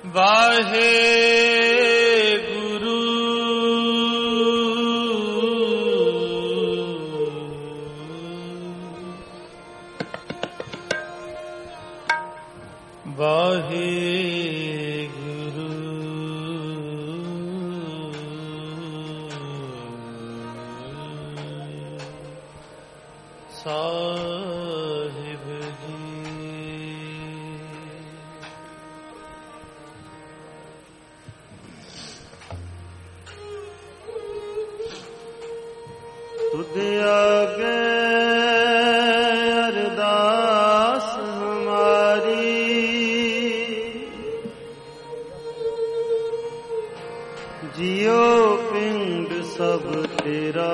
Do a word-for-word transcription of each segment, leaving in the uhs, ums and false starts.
ਵਾਹਿਗੁਰੂ ਵਾਹਿਗੁਰੂ ਸਾਹਿਬ ਜੀ। ਤੁਧ ਆਗੇ ਅਰਦਾਸ ਹਮਾਰੀ, ਜਿਉ ਪਿੰਡ ਸਭ ਤੇਰਾ,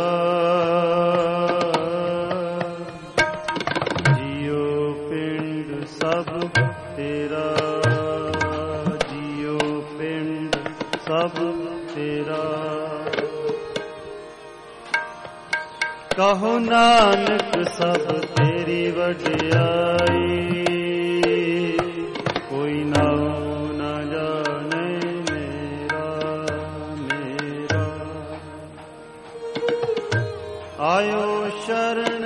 ਜਿਉ ਪਿੰਡ ਸਭ ਤੇਰਾ, ਜਿਉ ਪਿੰਡ ਸਭ ਤੇਰਾ। ਕਹੋ ਨਾਨਕ ਸਭ ਤੇਰੀ ਵਡਿਆਈ, ਕੋਈ ਨਾਉ ਨਾ ਜਾਣੇ ਮੇਰਾ ਮੇਰਾ। ਆਇਓ ਸ਼ਰਨ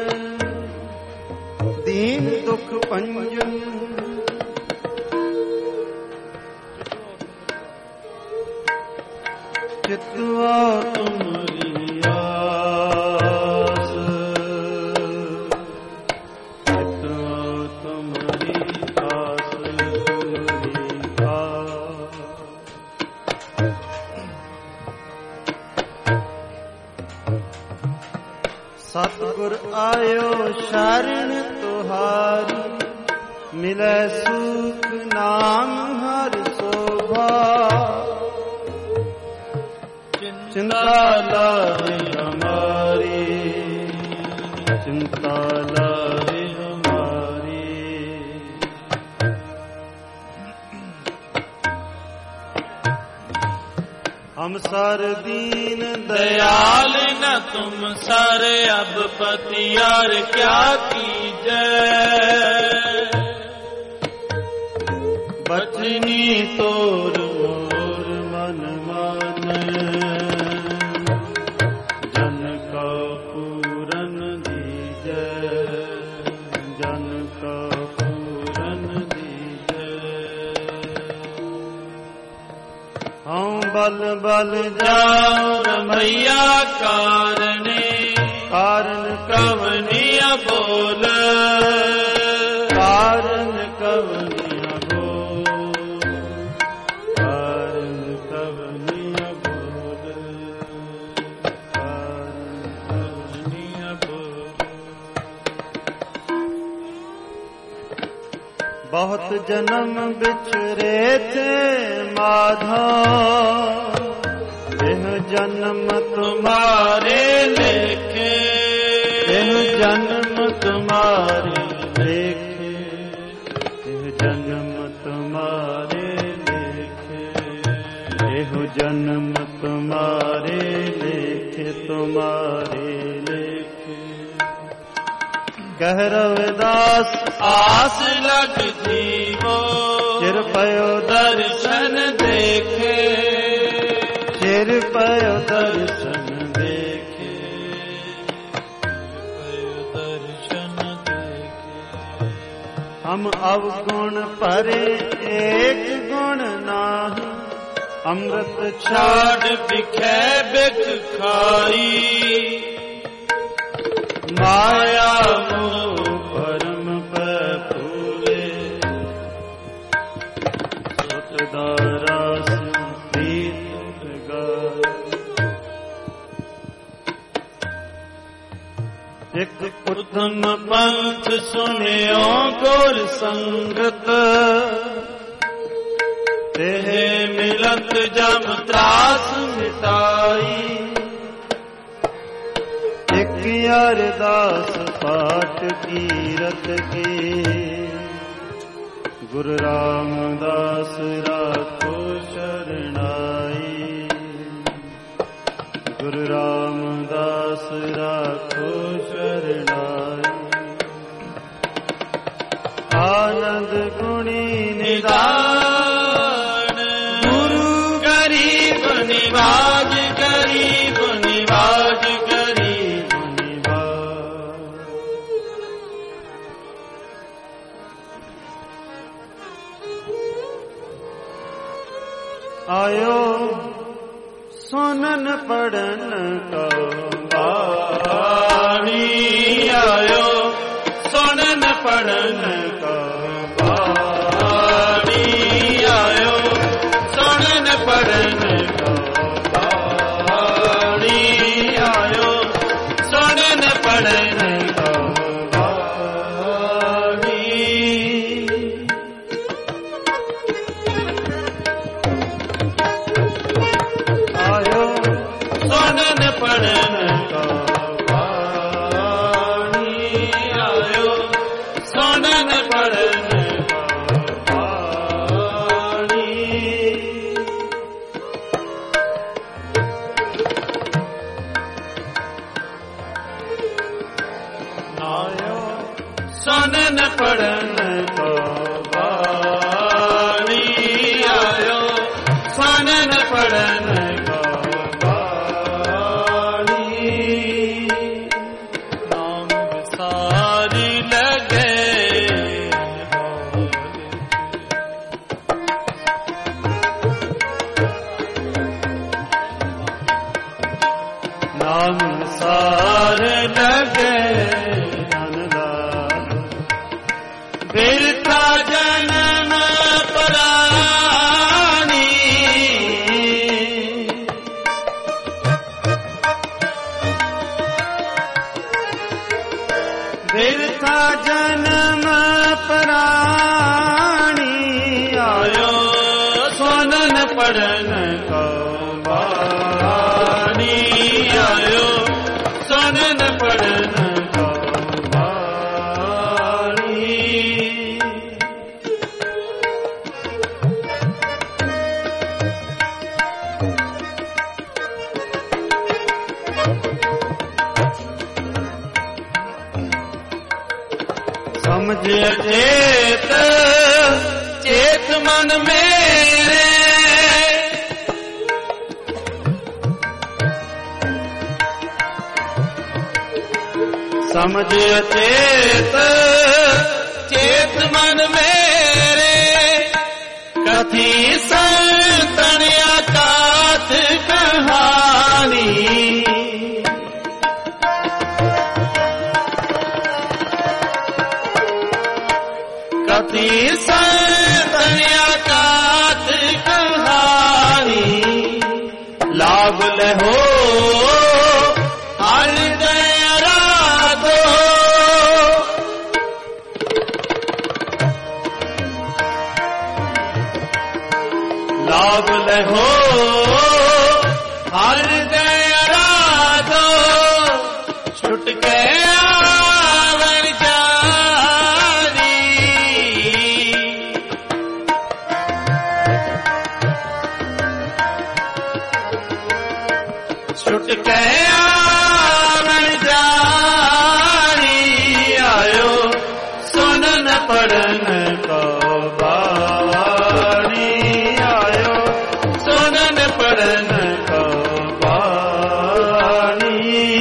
ਦੀਨ ਦੁਖ ਭੰਜਨ, ਚਿਤਵਾ ਤੁਮਰੀ ਆਸ, ਚਿਤਵਾ ਤੁਮਰੀ ਆਸ ਤੁਮਰੀ ਆਸ। ਸਤਿਗੁਰ ਆਇਓ ਸ਼ਰਨ ਤੁਹਾਰੀ, ਮਿਲੈ ਸੁਖ ਨਾਮ ਹਰਿ ਸੋਭਾ। ਚਿੰਤਾ ਲਾਹੇ ਹਮਾਰੀ, ਚਿੰਤਾ ਲਾਹੇ ਹਮਾਰੀ। ਹਮ ਸਰ ਦੀਨ दयाल न तुम सर अब पतियार क्या कीजै। बचनी तोर मोर मन मानै, जन का पूरन दीजै, जन का पूरन दीजै। हूँ बल बल जाऊं रमैया कारणे, कारण कवनिया बोल, कारण कवनिया बोल, कारण कवनिया बोल, कारण कवनिया बोल। बहुत जन्म बिछरे थे माधो, यह जन्म तुम्हारे लेखे, यह जन्म तुम्हारे लेखे, यह जन्म तुम्हारे लेखे, यह जन्म तुम्हारे लेखे, तुम्हारे लेखे। कह रविदास आस लग जीवो, चिर पयो दर्शन देखे, चिर पयो दर्शन देखे, पयो दर्शन देखे। हम अवगुण परे एक गुण नाही, अमृत छाड़ बिखे बिख खाई, माया मोह भरम पे फूले। सुतदारा प्रीत गाय, एक उद्धम पंथ सुनियो गुर संगत, तेह मिलत जम त्रास मिटाई। एक अरदास पाठ कीरत की, गुरु रामदास राखो शरणाई, गुरु रामदास राखो शरणाई। आनंद गुणी निदान, आयो सुनन पढ़न का बाणी आयो सुनन पढ़न का बाणी आयो सुनन पढ़न का बाणी आयो सुनन पढ़न का बाणी आयो सुनन पढ़न का बाणी आयो सुनन पढ़न का बाणी आयो सुनन पढ़न का बाणी आयो सुनन पढ़न का बाणी नाम विसारी लगे नाम सार लगे अनलाल बिरथा जन्म परानी बिरथा जन्म पराणी आयो सुनन पढ़न का बाणी आयो सुनन पढ़न का बाणी समझे चेत चेत मन मेरे समझे चेत चेत मन मेरे कथी संतनिया काथ कहानी कथी संतनिया काथ कहानी लाभ लहो हृदय राधो लाभ लहो हृदय राधो छुट के आवन जारी छुट के आवन जारी आयो सुनन पढ़न का बाणी आयो सुनन पढ़न का बाणी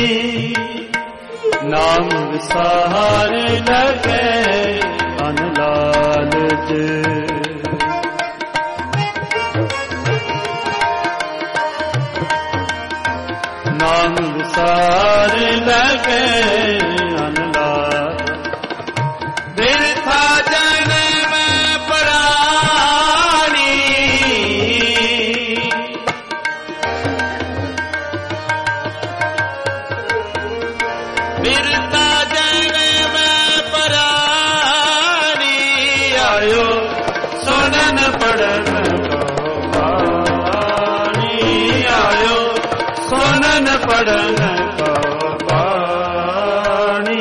नाम विसार लगे अनलाल जे नाम विसार लगे अनलाल बिरथा जन्म परानी बिरथा जन्म परानी आयो सुनन पढ़न का बाणी आयो सुनन पढ़न का बाणी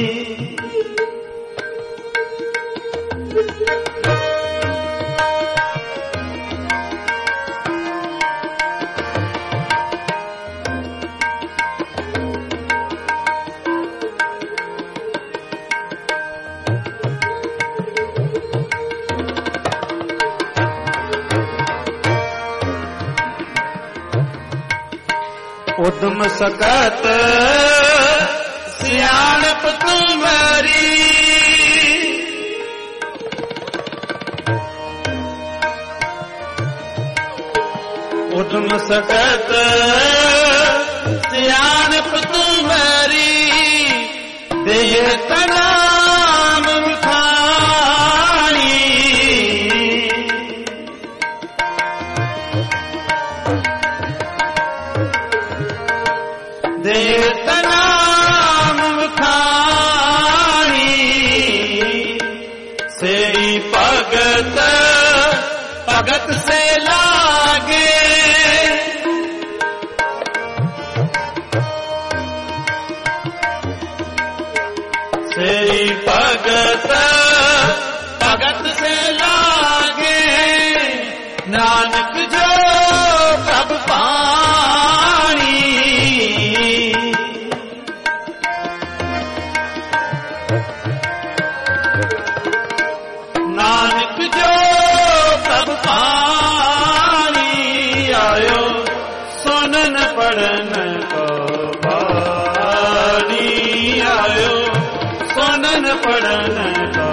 उद्यम सकत सियाणप तुम्हारी उठम सकत सियानप तुम्हारी देह तनाम खानी देह तनाम खानी सेरी भगत भगत से लागे सेरी भगत भगत से लागे नानक जो प्रभ पानी नानक जो प्रभ पानी आयो सुनन पढ़न को बानी आयो सुनन पढ़न को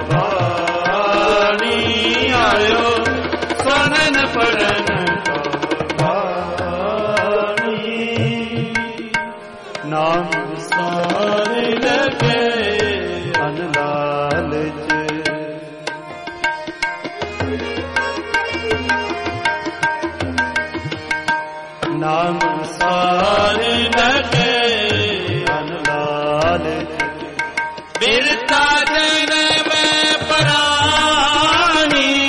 बानी आयो सुनन पढ़न को बानी नाम सारे लगे अन लालच नाम सारे लगे अन लालच बिरता जन में परानी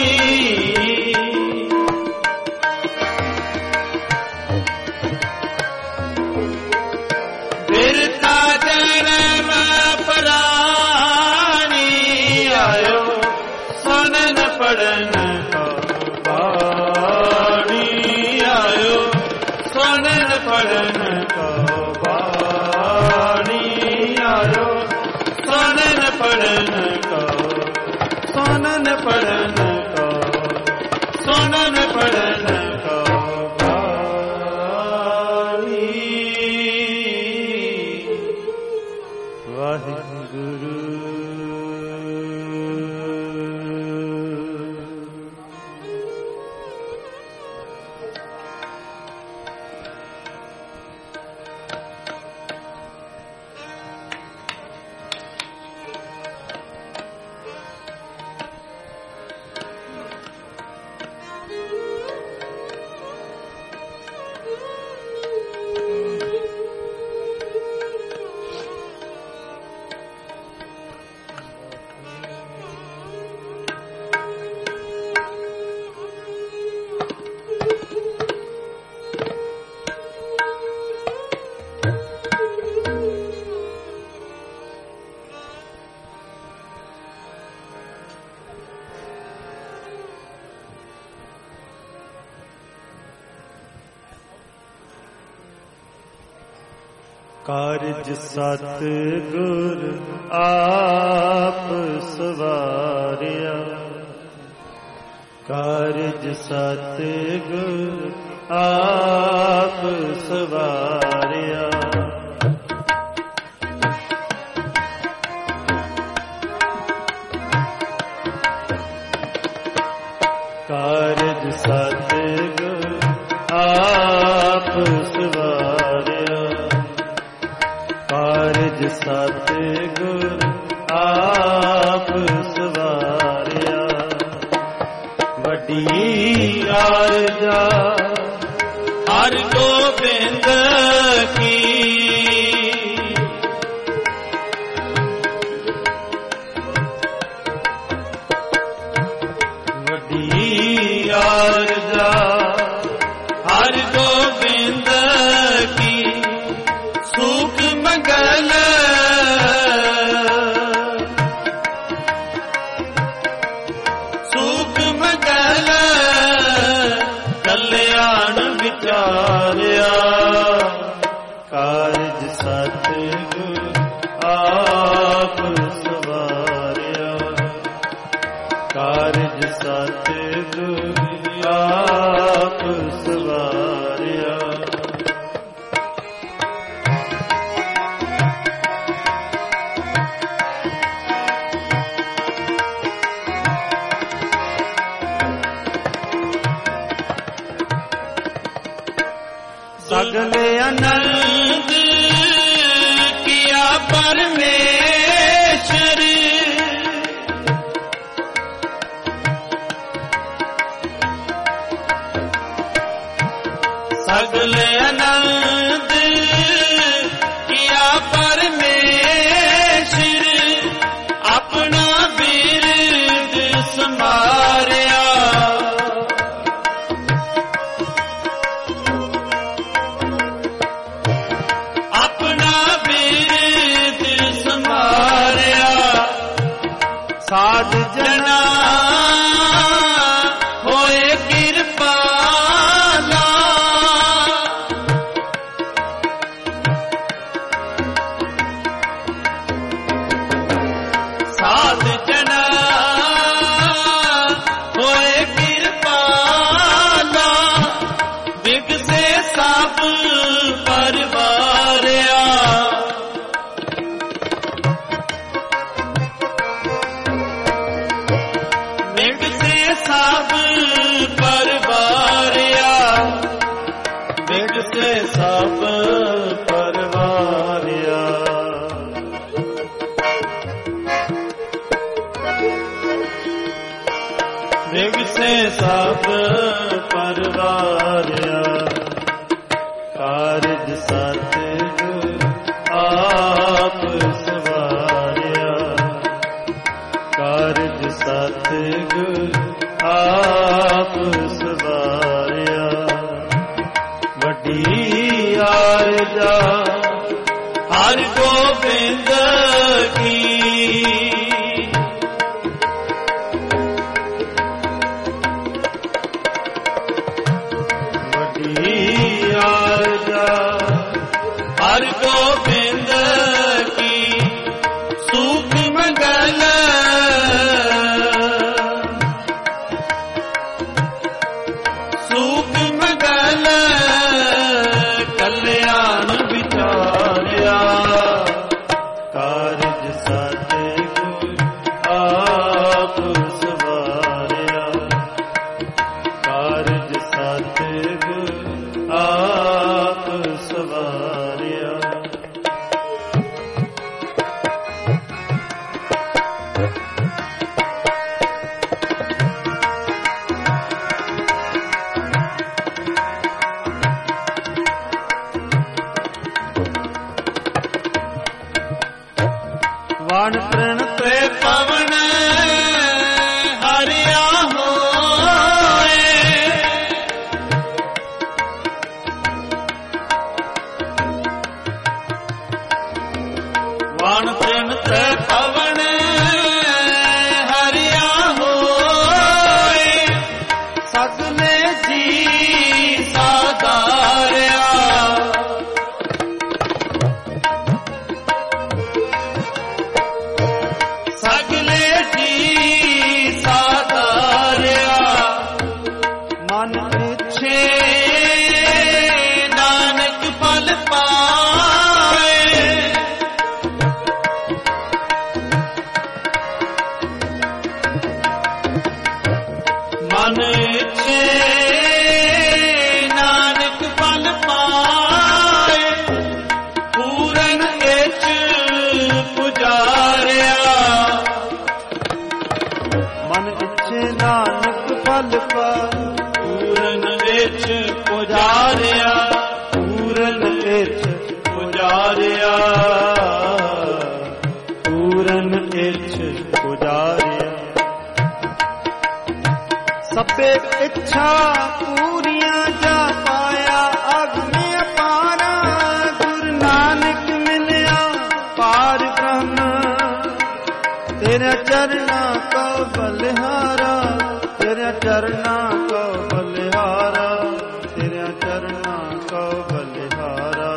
बिरता जन में परानी आयो सुनन पढ़न को बानी आयो सुनन पढ़न को बानी आयो सुनन पढ़न को सुनन पढ़न को सुनन पढ़न को बानी वाहिगुरु कारज सतगुर आप सवारिया कारज सतगुर आप सवारिया कारज सतगुर आप सवारिया कारज सतगुर आप सवारिया वड्डी आरजा हर गोबिंद की वड्डी आरजा हर गोबिंद की सुख मंगल सुख मंगल कल्याण विचारिया कारज सतगुर आप सवारिया कारज सतगुर आप सवारिया ਸਗਲੇ ਆਨੰਦ ਕੀਆ ਪਰਮੇਸ਼ਰ ਸਗਲੇ ਆਨੰਦ ਕੀਆ ਪਰਮੇਸ਼ਰ ਆਪਣਾ ਬਿਰਦ ਸਮਾਰਿਆ ਸਾਧ ਜਨਾ ਹੋਏ ਕਿਰਪਾਲਾ ਸਾਧ ਜਨਾ ਹੋਏ ਕਿਰਪਾਲਾ ਵਿਗਸੇ ਸਭ ਪਰਵਾਰਿਆ ਸਭ ਪਰਵਾਰਿਆ ਵਿਗਸੇ ਸਭ ਪਰਵਾਰਿਆ ਵਿਗਸੇ ਸਭ ਪਰਵਾਰਿਆ ਕਾਰਜ ਸਤਿਗੁਰ ਆਪ ਸਵਾਰਿਆ ਕਾਰਜ ਸਤਿਗੁਰ ਆਪ ਸਵਾਰਿਆ ਵੱਡੀ ਆਰਜਾ ਹਰ ਗੋਬਿੰਦ ਕੀ ਵੱਡੀ ਆਰਜਾ ਹਰ ਗੋਬਿੰਦ ਕੀ ਸੁਖ ਮੰਗਲ ਸੁਖ ਮੰਗਲ ਕਲਿਆਣ ਵਿਚਾਰਿਆ ਕਾਰਜ ਸਤਿਗੁਰ ਆਪ ਸਵਾਰਿਆ ਕਾਰਜ ਸਤਿਗੁਰ ਆਪ ਸਵਾਰਿਆ ਵਣ ਪ੍ਰਣ ਤੇ ਪਵਨ ਹਰਿਆ ਹੋਏ ਵਣ ਪ੍ਰਣ ਤੇ ਪਵਨ ਹਰਿਆ ਹੋਏ ਸਗਲੇ ਜੀ ਸਾਧਾਰਿਆ ਸਗਲੇ ਜੀ ਸਾਧਾਰਿਆ ਮਨ ਇੱਛੇ ਨਾਨਕ ਫਲ ਪਾਏ ਮਨ ਇੱਛੇ ਨਾਨਕ ਫਲ ਪਾਏ ਪੂਰਨ ਇੱਛ ਪੁਜਾਰਿਆ ਮਨ ਇੱਛੇ ਨਾਨਕ ਫਲ ਪਾਏ ਪੂਰਨ ਵਿੱਚ ਪੁਜਾਰਿਆ ਪੂਰਨ ਇੱਛ ਪੁਜਾਰਿਆ ਪੂਰਨ ਇੱਛ ਪੁਜਾਰਿਆ ਸਭੇ ਇੱਛਾ ਪੂਰੀਆਂ ਜਾ ਪਾਇਆ ਅਗਮੇ ਅਪਾਰਾ ਗੁਰੂ ਨਾਨਕ ਮਿਲਿਆ ਪਾਰ ਬ੍ਰਹਮ ਤੇਰੇ ਚਰਨਾਂ ਕੋ ਬਲਿਹਾਰਾ ਤੇਰੇ ਚਰਨਾਂ ਕੋ ਬਲਿਹਾਰਾ ਤੇਰੇ ਚਰਨਾਂ ਕੋ ਬਲਿਹਾਰਾ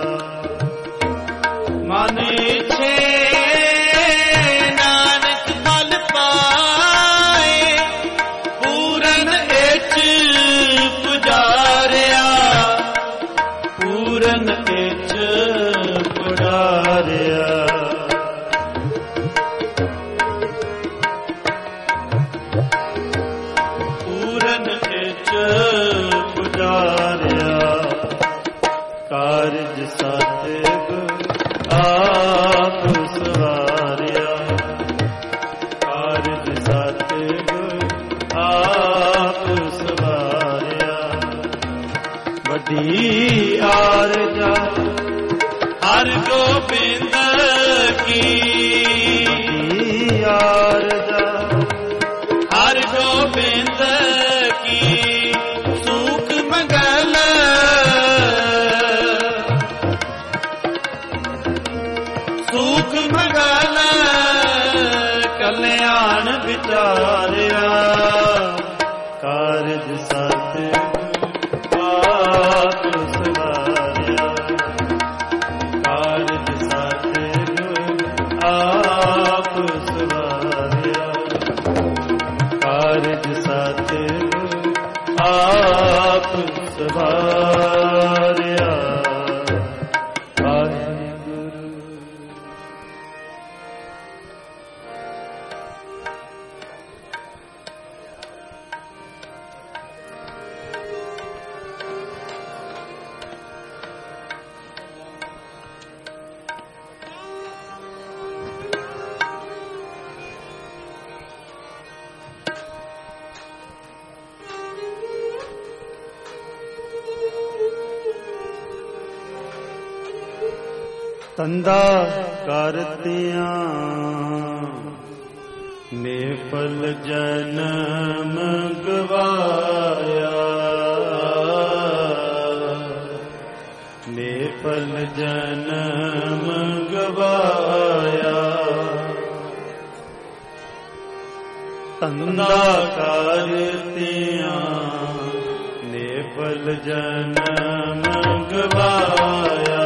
ਮਨ ਇੱਛੇ ਨਾਨਕ ਫਲ ਪਾਏ ਪੂਰਨ ਇੱਛ ਪੁਜਾਰਿਆ ਪੂਰਨ ਇੱਛ ਪੁਜਾਰਿਆ ਪੂਰਨ ਇੱਛ ਪੁਜਾਰਿਆ ਵੱਡੀ ਆਰਜਾ ਹਰ ਗੋਬਿੰਦ ਕੀ ਵੱਡੀ ਆਰਜਾ ਹਰ ਗੋਬਿੰਦ ਕੀ ਸੁਖ ਮੰਗਲ ਸੁਖ ਮੰਗਲ ਕਲਿਆਣ ਵਿਚਾਰਿਆ ਕਾਰਜ ਸਤ ਆਪ ਸਵਾਰਿਆ ਕਾਰਜ ਸਤ ਆਪ ਸਵਾਰਿਆ ਕਾਰਜ ਸਤ ਆਪ ਸਵਾਰਿਆ ਵਾਹਿਗੁਰੂ। ਤੰਦਾ ਕਰਤਿਆਂ ਨੇਫਲ ਜਨਮ ਗਵਾਇਆ ਨੇਫਲ ਜਨਮ ਗਵਾਇਆ ਤੰਦਾ ਕਰਤਿਆਂ ਨੇਫਲ ਜਨਮ ਗਵਾਇਆ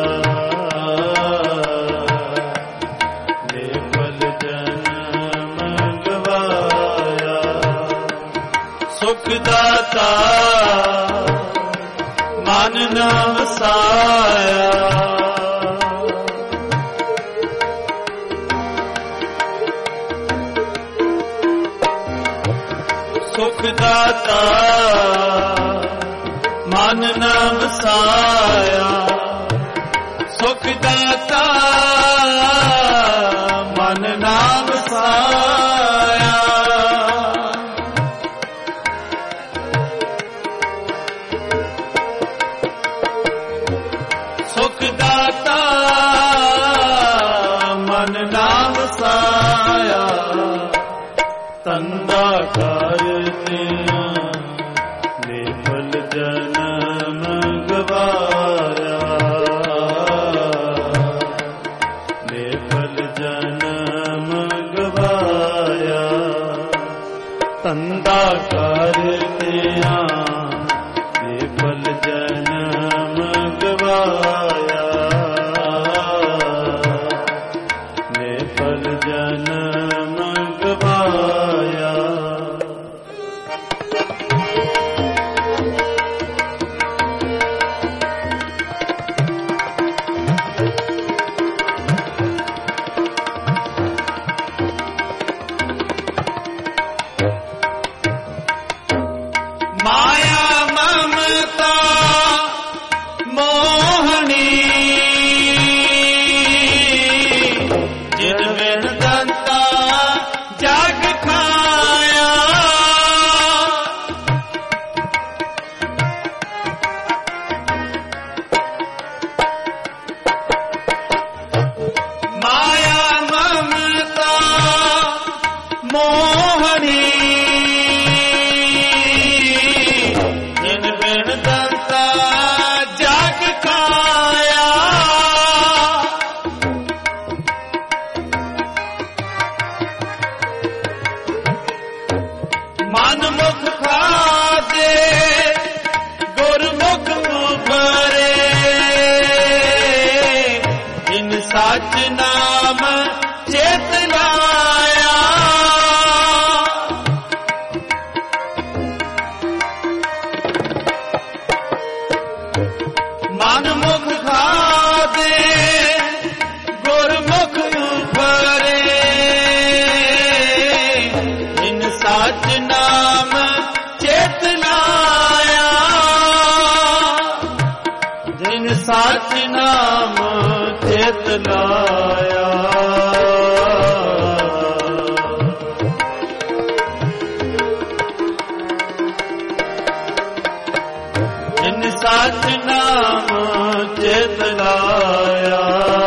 ਸੁਖ ਦਾਤਾ ਮਨ ਨਾ ਵਸਾਇਆ ਸੁਖ ਦਾਤਾ ਮਨ ਨਾ ਵਸਾਇਆ ਸੁਖ ਦਾਤਾ ਮਨ ਨਾ ਵਸਾਇਆ ਸੁਖ ਦਾਤਾ ਮਨ ਨਾ ਵਸਾਇਆ ਤੰਦਾ ਕਰਤਿਆਂ ਨੇਫਲ ਜਨਮ ਗਵਾਇਆ ਨੇਫਲ ਜਨਮ ਗਵਾਇਆ ਤੰਦਾ ਕਰਤਿਆਂ ਨੇਫਲ ਜਨਮ ਗਵਾਇਆ ਨੇਫਲ ਜਨਮ ਗਵਾਇਆ ਮਾਇਆ ਮਮਤਾ ਮੋਹਣੀ ਜਿਨ ਬਿਨ ਦੰਤਾ ਜਗ ਖਾਇਆ ਮਾਇਆ ਮਮਤਾ ਮੋਹਣੀ ਜਿਨ ਬਿਨ ਦੰਤਾ ਜਗ ਖਾਇਆ ਮਨ ਮੁਖ ਖਾਦੇ ਗੁਰਮੁਖ ਉਭਰੇ ਇਨ ਸਚ ਨਾਮ ਚੇਤ ਲਾਇਆ ਮਨ ਮੁਖ ਖਾਦੇ ਗੁਰਮੁਖ ਉਭਰੇ ਇਨ ਸਚ ਨਾਮ ਚੇਤ ਲਾਇਆ ਜਿਨ ਸਚ ਨਾਮ ਚੇਤ ਲਾਇਆ ਜਿਨ ਸਚ ਨਾਮ ਚਿਤ ਲਾਇਆ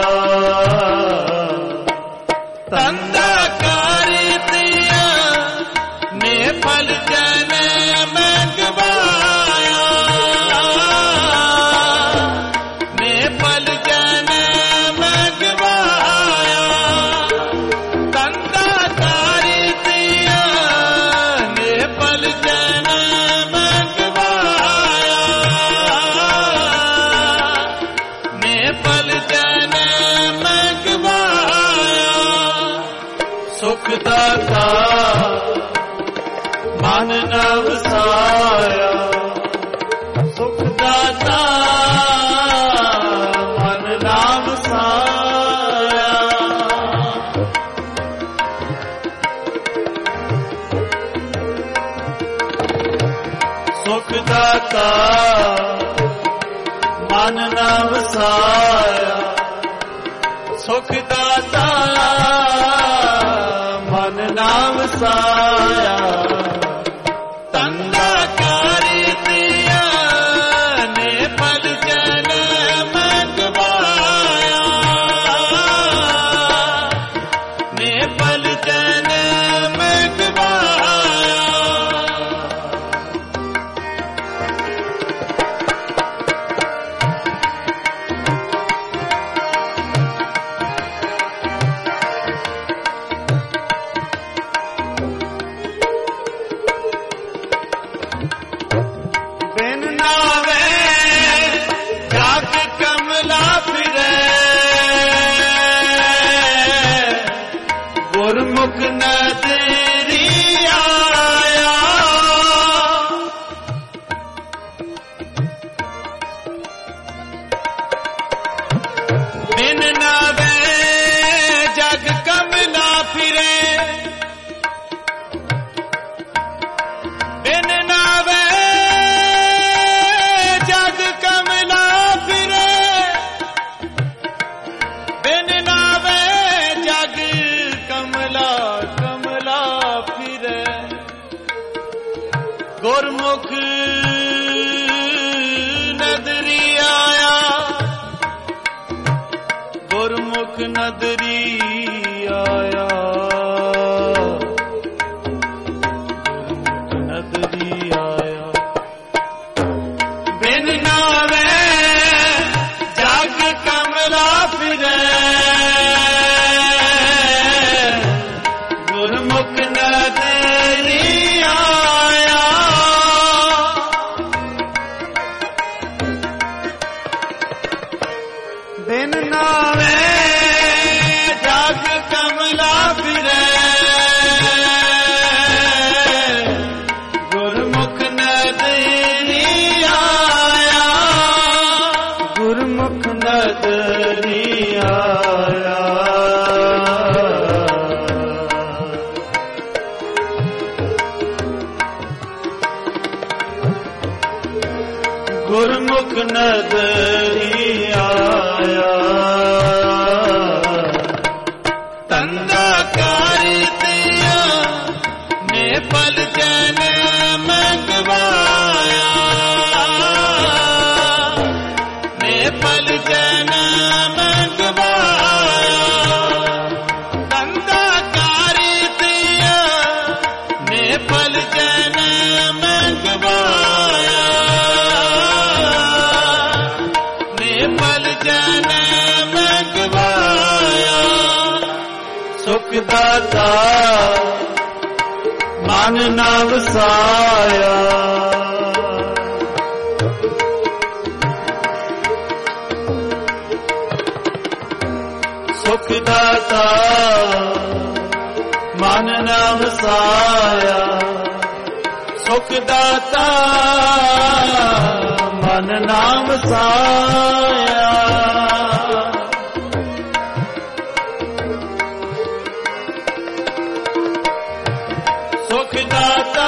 ਤੰਦਾ ਕਾਰਿਤਿਆ ਨੇ ਫਲ ਜਨਮ ਗਵਾਇਆ ਨੇ ਫਲ ਜਨਮ ਗਵਾਇਆ ਤੰਦਾ ਕਾਰਿਤਿਆ ਨੇ ਫਲ ਜਨਮ ਗਵਾਇਆ ਨੇ ਫਲ ਜਨਮ ਗਵਾਇਆ ਸੁਖ ਦਾਤਾ ਮਨ ਨ ਵਸਾਇਆ ਸੁਖ ਦਾਤਾ ਮਨ ਨ ਵਸਾਇਆ ਸੁਖ ਦਾਤਾ ਮਨ ਨ ਵਸਾਇਆ ਸੁਖ ਦਾਤਾ ਮਨ ਨ ਵਸਾਇਆ ਤੰਦਾ ਕਾਰਿਤਿਆ ਨੇ ਫਲ ਜਨਮ ਗਵਾਇਆ ਨੇ ਫਲ ਜਨਮ ਗਵਾਇਆ ਬਿਨ ਨਾਵੇ ਜਗ ਕਮਲਾ ਫਿਰੇ ਗੁਰਮੁਖ ਨਦਰੀ ਆਇਆ ਬਿਨ ਨਾਵੇ ਜਗ ਕਮਲਾ ਫਿਰੇ ਬਿਨ ਨਾਵੇ ਜਗ ਕਮਲਾ ਫਿਰੇ ਬਿਨ ਨਾਵੇ ਜਗ ਕਮਲਾ ਕਮਲਾ ਫਿਰੇ ਗੁਰਮੁਖ ਨਦਰੀ ਆਇਆ ਗੁਰਮੁਖ ਨਦਰੀ ਆਇਆ ਗੁਰਮੁਖ ਨਦਰੀ ਆਇਆ ਬਿਨ ਨਾਵੇ ਜਗ ਕਮਲਾ ਫਿਰੇ ਗੁਰਮੁਖ ਨਦਰੀ ਆਇਆ ਬਿਨ ਨਾਵੇ ਜਗ ਕਮਲਾ ਫਿਰੇ ਗੁਰਮੁਖ ਨਦਰੀ ਆਇਆ ਗੁਰਮੁਖ ਨਦਰੀ ਆਇਆ ਗੁਰਮੁਖ ਨਦਰੀ ਆਇਆ ਤੰਦਾ ਕਾਰਿਤਿਆ ਨੇ ਫਲ ਜਨਮ ਗਵਾਇਆ ਨੇ ਫਲ ਜਨਮ ਗਵਾਇਆ ਤੰਦਾ ਕਾਰਿਤਿਆ ਨੇ ਫਲ ਜਨਮ ਗਵਾਇਆ ਨੇ ਫਲ ਜਨਮ ਗਵਾਇਆ ਸੁਖ ਦਾਤਾ ਮਨ ਨ ਵਸਾਇਆ ਸੁਖ ਦਾਤਾ ਮਨ ਨ ਵਸਾਇਆ ਸੁਖ ਦਾਤਾ ਮਨ ਨ ਵਸਾਇਆ ਸੁਖ ਦਾਤਾ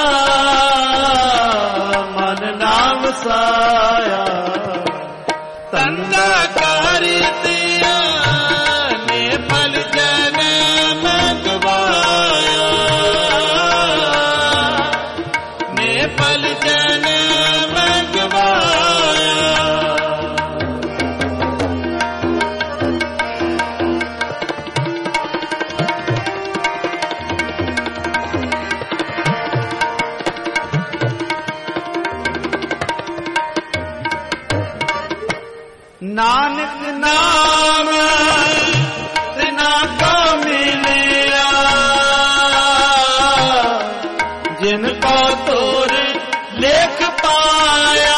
ਮਨ ਨ ਵਸਾਇਆ ਤੰਦਾ ਕਾਰਿਤਿਆ ਨੇ ਫਲ ਜਨਮ ਗਵਾਇਆ ਨੇ ਫਲ ਜਨਮ ਗਵਾਇਆ नानक नाम तिना को मिलिया जिनको तोर लेख पाया।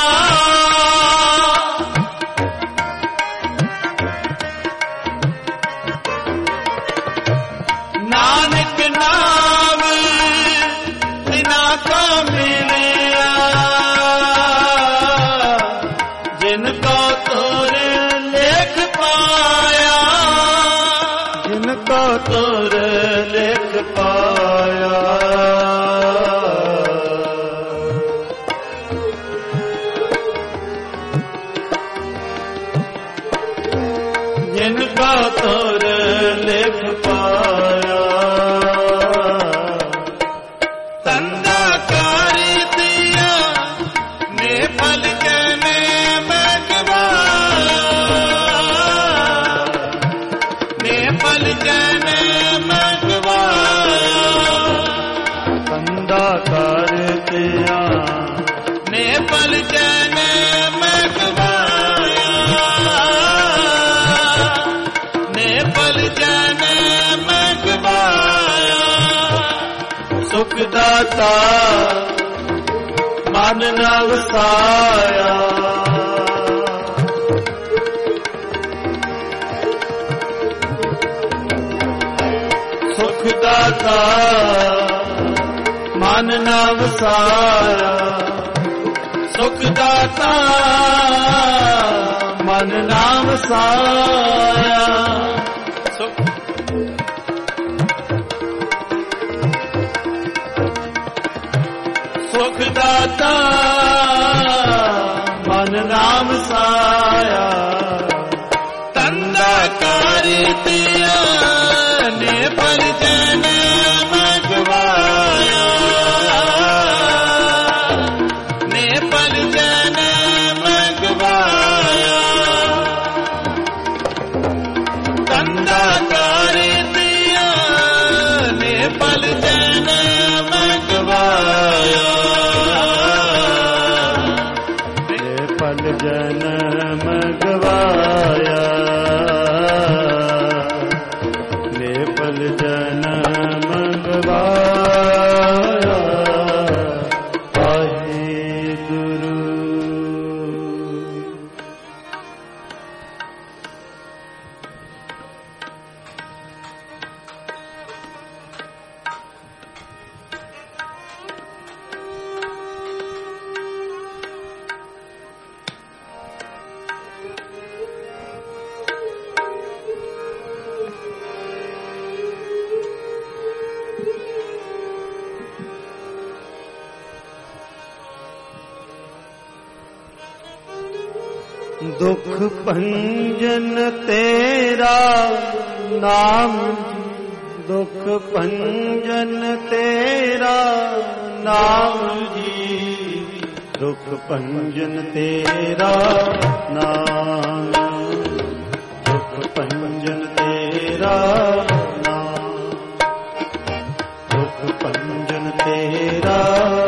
नानक नाम तिना को मिलिया जिनको तोर लेख पाया। जिनको तोर लेख पाया। जिनका तोर लेख पाया। तंदा कारी दिया ने फल जने मगवाया। ने फल जने मगवाया। तंदा कारी दिया ने फल जने मगवाया। फल जन मगवाया। सुखदाता मन न वसाया। सुखदाता मन न वसाया। सुखदाता मन न वसाया। सुखदाता मन नाम साया। तंदा कारी दिया ने फल जन मगवाया। ने फल जन मगवाया। तंदा कारी दिया ने फल जन मगवाया। फल जन मगवाया। ने फल जन मगवाया। आए गुरु दुख भंजन तेरा नाम। दुख भंजन तेरा नाम जी। दुख भंजन तेरा नाम। दुख भंजन तेरा नाम। दुख भंजन तेरा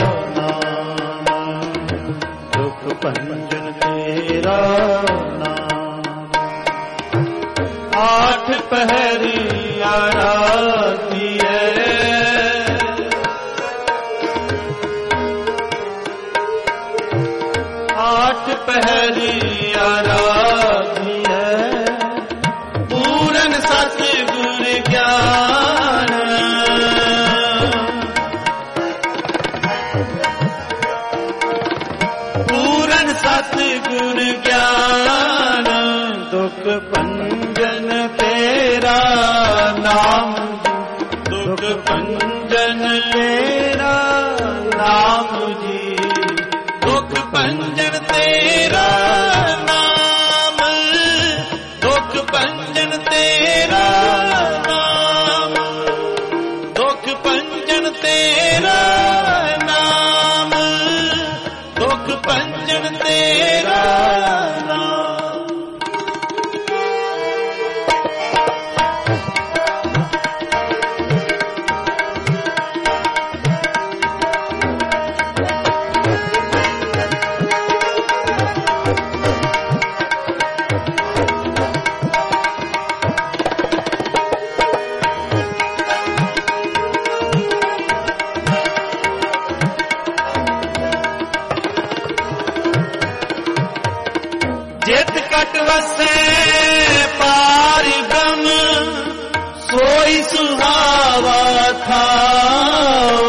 नाम। दुख भंजन तेरा नाम। आठ पहरी आराधी है। आठ पहरी आराधी है। पूरन सतगुर ज्ञान। पूरन सतगुर ज्ञान। दुख भंजन तेरा नाम। दुख भंजन तेरा नाम जी। दुख भंजन तेरा नाम। दुख भंजन तेरा नाम। दुख भंजन तेरा नाम। दुख भंजन तेरा नाम। ਕਟ ਵਸੈ ਪਾਰ ਬ੍ਰਹਮ ਸੋਈ ਸੁਹਾਵਾ ਥਾਓ।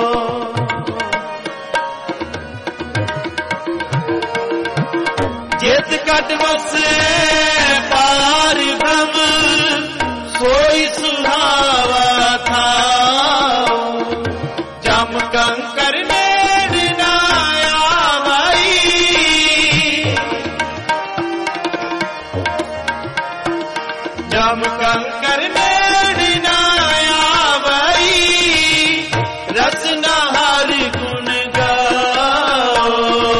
ਜਿਤ ਕਟ ਵਸੈ ਪਾਰ ਬ੍ਰਹਮ ਸੋਈ ਸੁਹਾਵਾ ਥਾਓ। ਜਮ ਕੰਕਰ ਨੇੜ ਨਾ ਆਵਈ, ਜਮ ਕੰਕਰ ਨੇੜ ਨਾ ਆਵਈ। ਰਸਨਾ ਹਰ ਗੁਣ ਗਾਓ,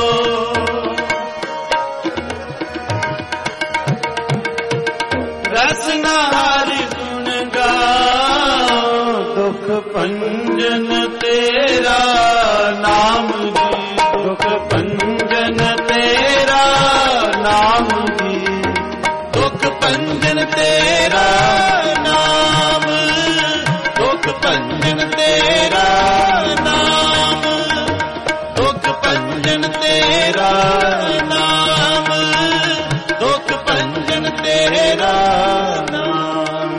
ਰਸਨਾ ਹਰ ਗੁਣ ਗਾਓ। ਦੁਖ ਭੰਜਨ ਤੇਰਾ ਨਾਮ ਜੀ, ਦੁਖ ਭੰਜਨ ਤੇਰਾ ਨਾਮ ਜੀ। ਦੁਖ ਭੰਜਨ ਤੇਰਾ ਨਾਮ, ਦੁਖ ਭੰਜਨ ਤੇਰਾ ਨਾਮ। ਦੁਖ ਭੰਜਨ ਤੇਰਾ ਨਾਮ, ਦੁਖ ਭੰਜਨ ਤੇਰਾ ਨਾਮ।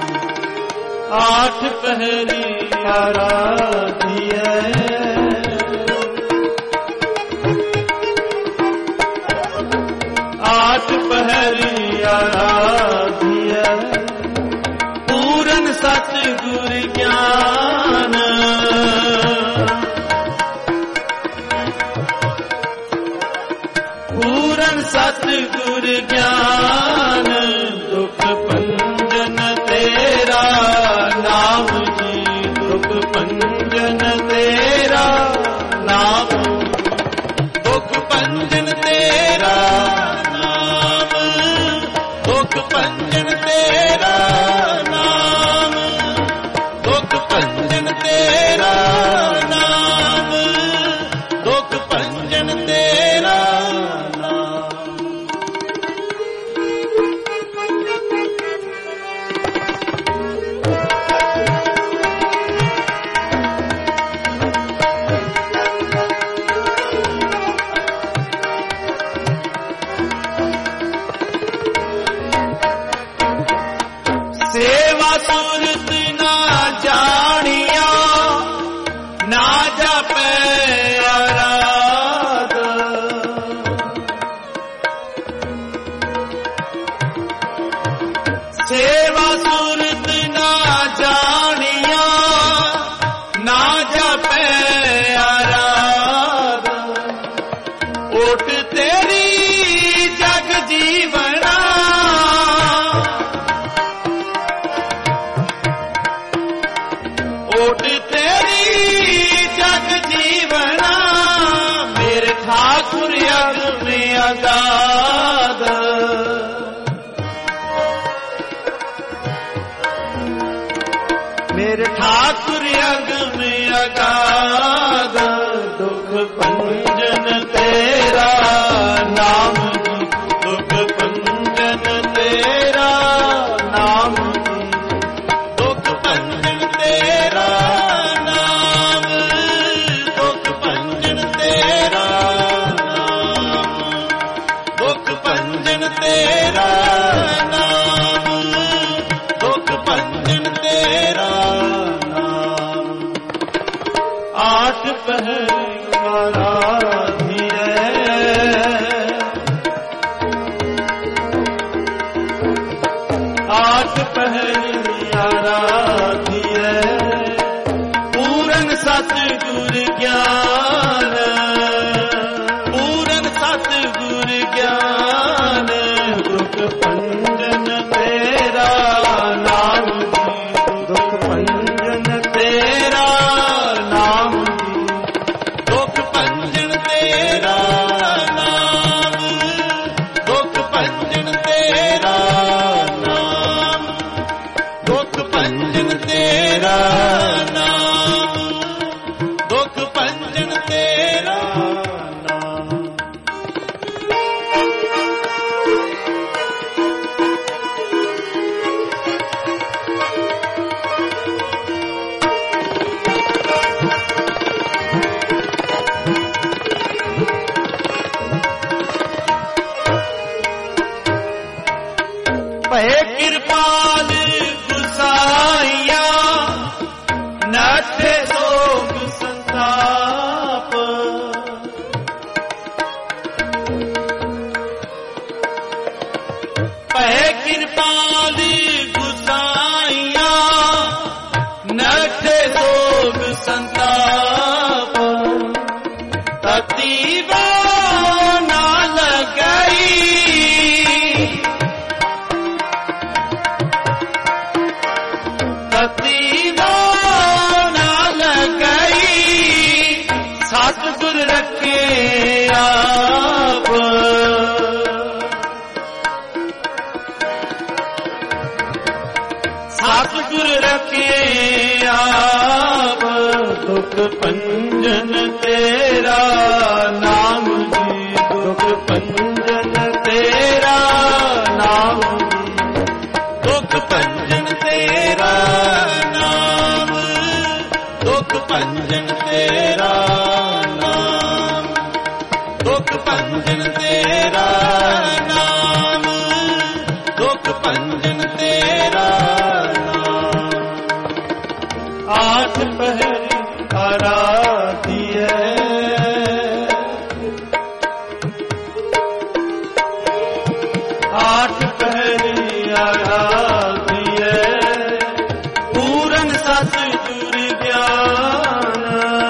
ਆਠ ਪਹਿਰੀ ਆਰਾਧਿਐ, ਆਠ ਪਹਿਰੀ ਆਰਾਧਿਐ। ਪੂਰਨ ਸਤਿਗੁਰ ਗਿਆਨ, ਪੂਰਨ ਸਤਿਗੁਰ ਗਿਆਨ। ਦੁਖ ਭੰਜਨ ਤੇਰਾ ਨਾਮ ਜੀ, ਦੁਖ ਭੰਜਨ ਤੇਰਾ ਨਾਮ। ਦੁਖ ਭੰਜਨ ਤੇਰਾ ਨਾਮ, ਦੁਖ ਭੰਜਨ ਤੇਰਾ ਨਾਮ। ਦੁਖ ਭੰਜਨ ਤੇਰਾ ਨਾਮ, ਦੁਖ ਭੰਜਨ ਤੇਰਾ ਨਾਮ। ਸੇਵਾ ਸੁਰਤ ਨਾ ਜਾਣਿਆ, ਨਾ ਜਪੈ ਅਰਾਧ। ਸੇਵਾ ਸੁਰਤ ਨਾ ਜਾਣਿਆ, ਨਾ ਜਪੈ ਅਰਾਧ। ਓਟ ਤੇਰੀ ਜਗ ਜੀਵਨਾ, ਓਟ ਤੇਰੀ ਜਗ ਜੀਵਨਾ। ਮੇਰੇ ਠਾਕੁਰ ਅਗਮ ਅਗਾਧ, ਮੇਰੇ ਠਾਕੁਰ ਅਗਮ ਅਗਾਧ। ਦੁਖ ਭੰਜਨ ਤੇਰਾ ਨਾਮ ਜੀ, ਦੁਖ ਭੰਜਨ ਤੇਰਾ ਨਾਮ ਜੀ। ਦੁਖ ਭੰਜਨ ਤੇਰਾ ਨਾਮ, ਦੁਖ ਭੰਜਨ ਤੇਰਾ ਨਾਮ। ਦੁਖ ਭੰਜਨ ਤੇਰਾ ਨਾਮ, ਦੁਖ ਭੰਜਨ ਤੇਰਾ ਨਾਮ। ਆਠ ਪਹਿਰੀ ਆਰਾਧਿਐ, ਆਠ ਪਹਿਰੀ ਆਰਾਧਿਐ। ਪੂਰਨ ਸਤਿਗੁਰ ਗਿਆਨ, ਪੂਰਨ ਸਤਿਗੁਰ ਗਿਆਨ। ਦੁਖ ਭੰਜਨ ਤੇਰਾ ਨਾਮ ਜੀ, ਦੁਖ ਭੰਜਨ ਤੇਰਾ ਨਾਮ ਜੀ। ਦੁਖ ਭੰਜਨ ਤੇਰਾ ਨਾਮ, ਦੁਖ ਭੰਜਨ ਤੇਰਾ ਨਾਮ। ਦੁਖ ਭੰਜਨ ਤੇਰਾ ਨਾਮ, ਦੁਖ ਭੰਜਨ ਤੇਰਾ ਨਾਮ। ਰਖੇ ਆਪ ਦੁਖ ਭੰਜਨ ਤੇਰਾ ਨਾਮ ਜੀ ਦੁਖ ਭੰਜਨ ਤੇਰਾ ਨਾਮ ਦੁਖ ਭੰਜਨ ਤੇਰਾ ਨਾਮ ਦੁਖ ਭੰਜਨ ਤੇਰਾ ਨਾਮ ਦੁਖ ਭੰਜਨ ਤੇਰਾ ਨਾਮ ਦੁਖ ਭੰਜਨ ਤੇਰਾ ਨਾਮ ਆਠ ਪਹਿਰ ਆਰਾਧੀਐ ਆਠ ਪਹਿਰ ਆਰਾਧੀਐ ਪੂਰਨ ਸਤਿਗੁਰ ਗਿਆਨ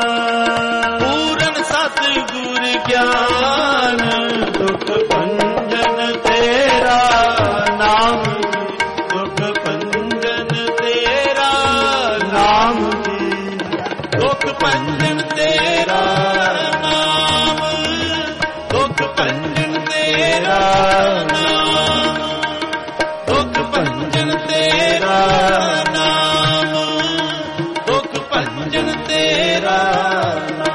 ਪੂਰਨ ਸਤਿਗੁਰ ਗਿਆਨ ਦੁਖ ਭੰਜਨ ਤੇਰਾ ਨਾਮ ਦੁਖ ਭੰਜਨ ਤੇਰਾ ਨਾਮ ਜੀ ਦੁਖ ਭੰਜਨ ਤੇਰਾ ਨਾਮ ਦੁਖ ਭੰਜਨ ਤੇਰਾ ਨਾਮ ਦੁਖ ਭੰਜਨ ਤੇਰਾ ਨਾਮ ਦੁਖ ਭੰਜਨ ਤੇਰਾ ਨਾਮ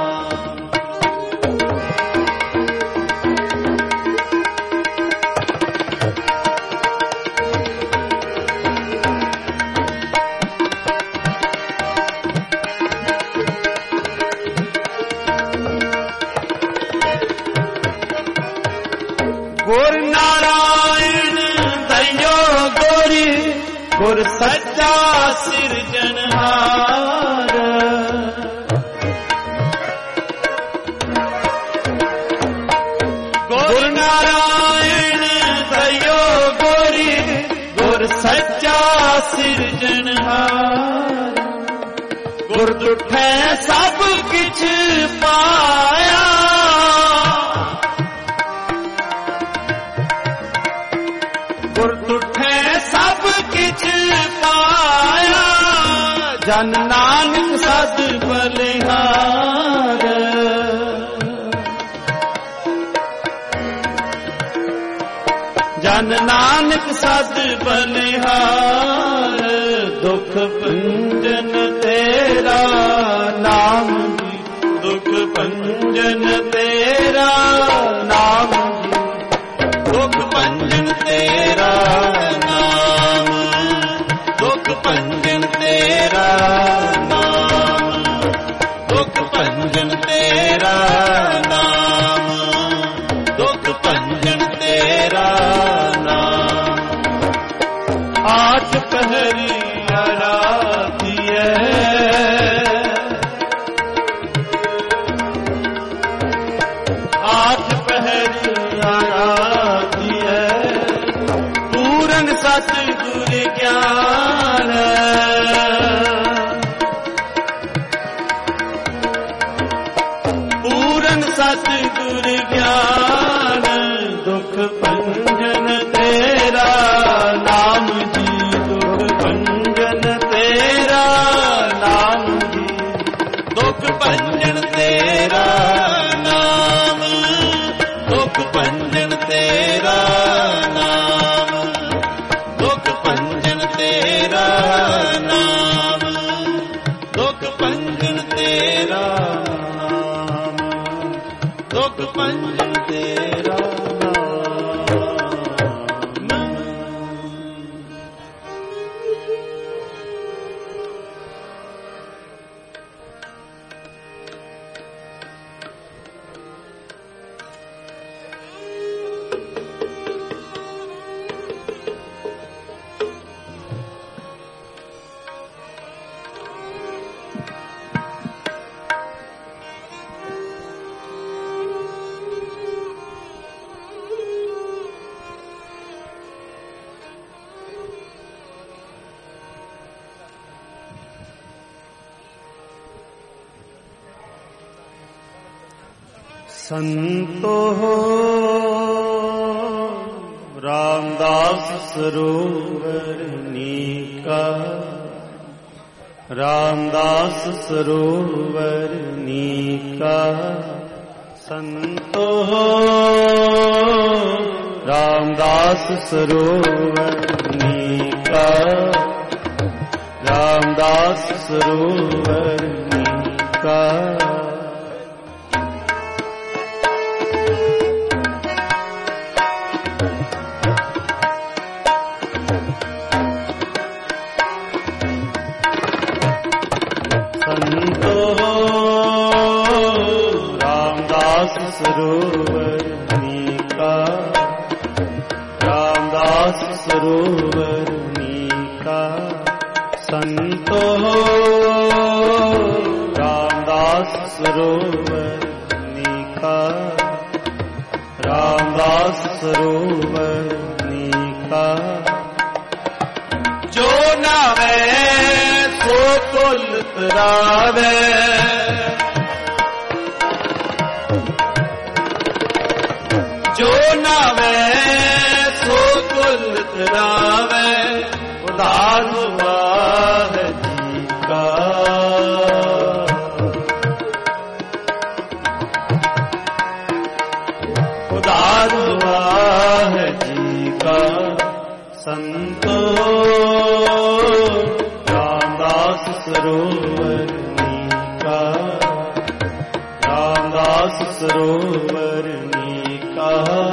ਗੁਰ ਨਾਰਾਇਣ ਦਇਓ ਗੋਰੀ ਗੁਰ ਸੱਚਾ ਸਿਰਜਣਹਾਰ ਗੁਰ ਨਾਰਾਇਣ ਦਇਓ ਗੋਰੀ ਗੁਰ ਸੱਚਾ ਸਿਰਜਣਹਾਰ ਗੁਰ ਤੁਠੈ ਸਭ ਕਿਛ ਪਾਇਆ ਗੁਰ ਤੁਠੈ ਸਭ ਕਿਛ ਪਾਇਆ ਜਨ ਨਾਨਕ ਸਦ ਬਲਿਹਾਰ ਜਨ ਨਾਨਕ ਸਦ ਬਲਿਹਾਰ ਦੁਖ ਭੰਜਨ ਤੇਰਾ ਨਾਮ ਜੀ ਦੁਖ ਭੰਜਨ ਤੇਰਾ ਨਾਮ ਜੀ ਦੁਖ ਭੰਜਨ ਤੇਰਾ ਨਾਮ ਦੁਖ ਭੰਜਨ ਤੇਰਾ ਨਾਮ ਦੁਖ ਭੰਜਨ ਤੇਰਾ ਨਾਮ ਦੁਖ ਭੰਜਨ ਤੇਰਾ ਨਾਮ ਆਠ ਪਹਿਰੀ ਆਰਾਧੀਐ ਆਠ ਪਹਿਰੀ ਆਰਾਧੀਐ ਪੂਰਨ ਸਤਿਗੁਰ ਗਿਆਨ ਪੂਰਨ ਸਤਿਗੁਰ ਗਿਆਨ ਦੁਖ ਭੰਜਨ ਤੇਰਾ ਨਾਮ ਜੀ ਦੁਖ ਭੰਜਨ ਤੇਰਾ ਨਾਮ ਜੀ ਦੁਖ ਭੰਜਨ ਤੇਰਾ ਨਾਮ ਦੁਖ ਭੰਜਨ ਤੇਰਾ ਨਾਮ ਦੁਖ ਭੰਜਨ ਤੇਰਾ ਨਾਮ ਦੁਖ ਭੰਜਨ ਤੇਰਾ ਨਾਮ ਦੁਖ ਭੰਜਨ ਤੇਰਾ ਨਾਮ ਸੰਤੋ ਰਾਮਦਾਸ ਸਰੋਵਰ ਨੀਕਾ ਰਾਮਦਾਸ ਸਰੋਵਰ ਨੀਕਾ ਸੰਤੋ ਰਾਮਦਾਸ ਸਰੋਵਰ ਨੀਕਾ ਰਾਮ रामदास सरोवर नीका। संतो रामदास सरोवर नीका, रामदास सरोवर नीका। संतो रामदास सरोवर नीका, रामदास सरोवर नीका। जो नावे सो कुल तरावे, जो नावे सो कुल तरावे, उदार हुआ है जी का। उदार हुआ है जी का। संतो रामदास सरोवर नीका, रामदास सरोवर नीका।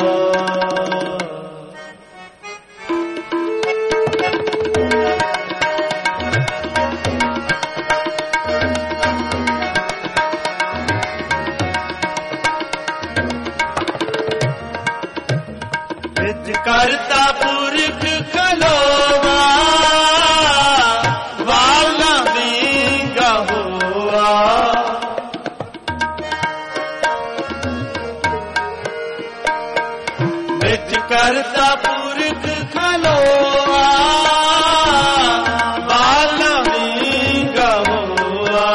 विच करता पुरख खलोवा, वाला बींगा हुआ। विच करता पुरख खलोवा, वाला बींगा हुआ।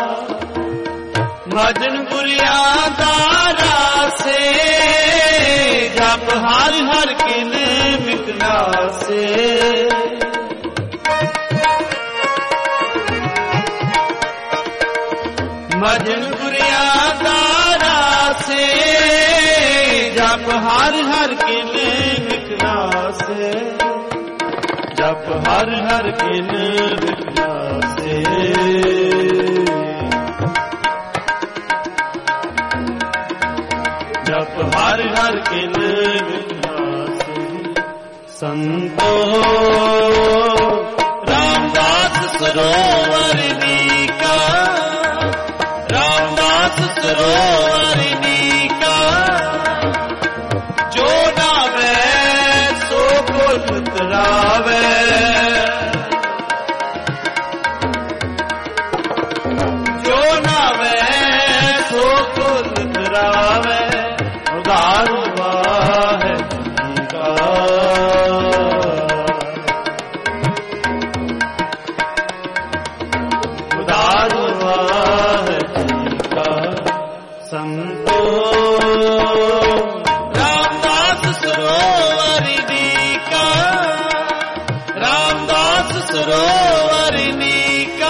भजन गुरिया दारा से, जप हर हर किन मिटना से। भजन गुरिया दारा से, जप हर हर किन मिटना से। जप हर हर किन मिटना से। जप हर हर किन मिटना से। संतो रामदास सरोवर नीका, रामदास सरोवर नीका। जो नावे सो कुल तरावे, जो नावे सो कुल तरावे, उदार हुआ है जी का। उदार हुआ है जी का। संतो रामदास सरोवर नीका, रामदास सरोवर नीका।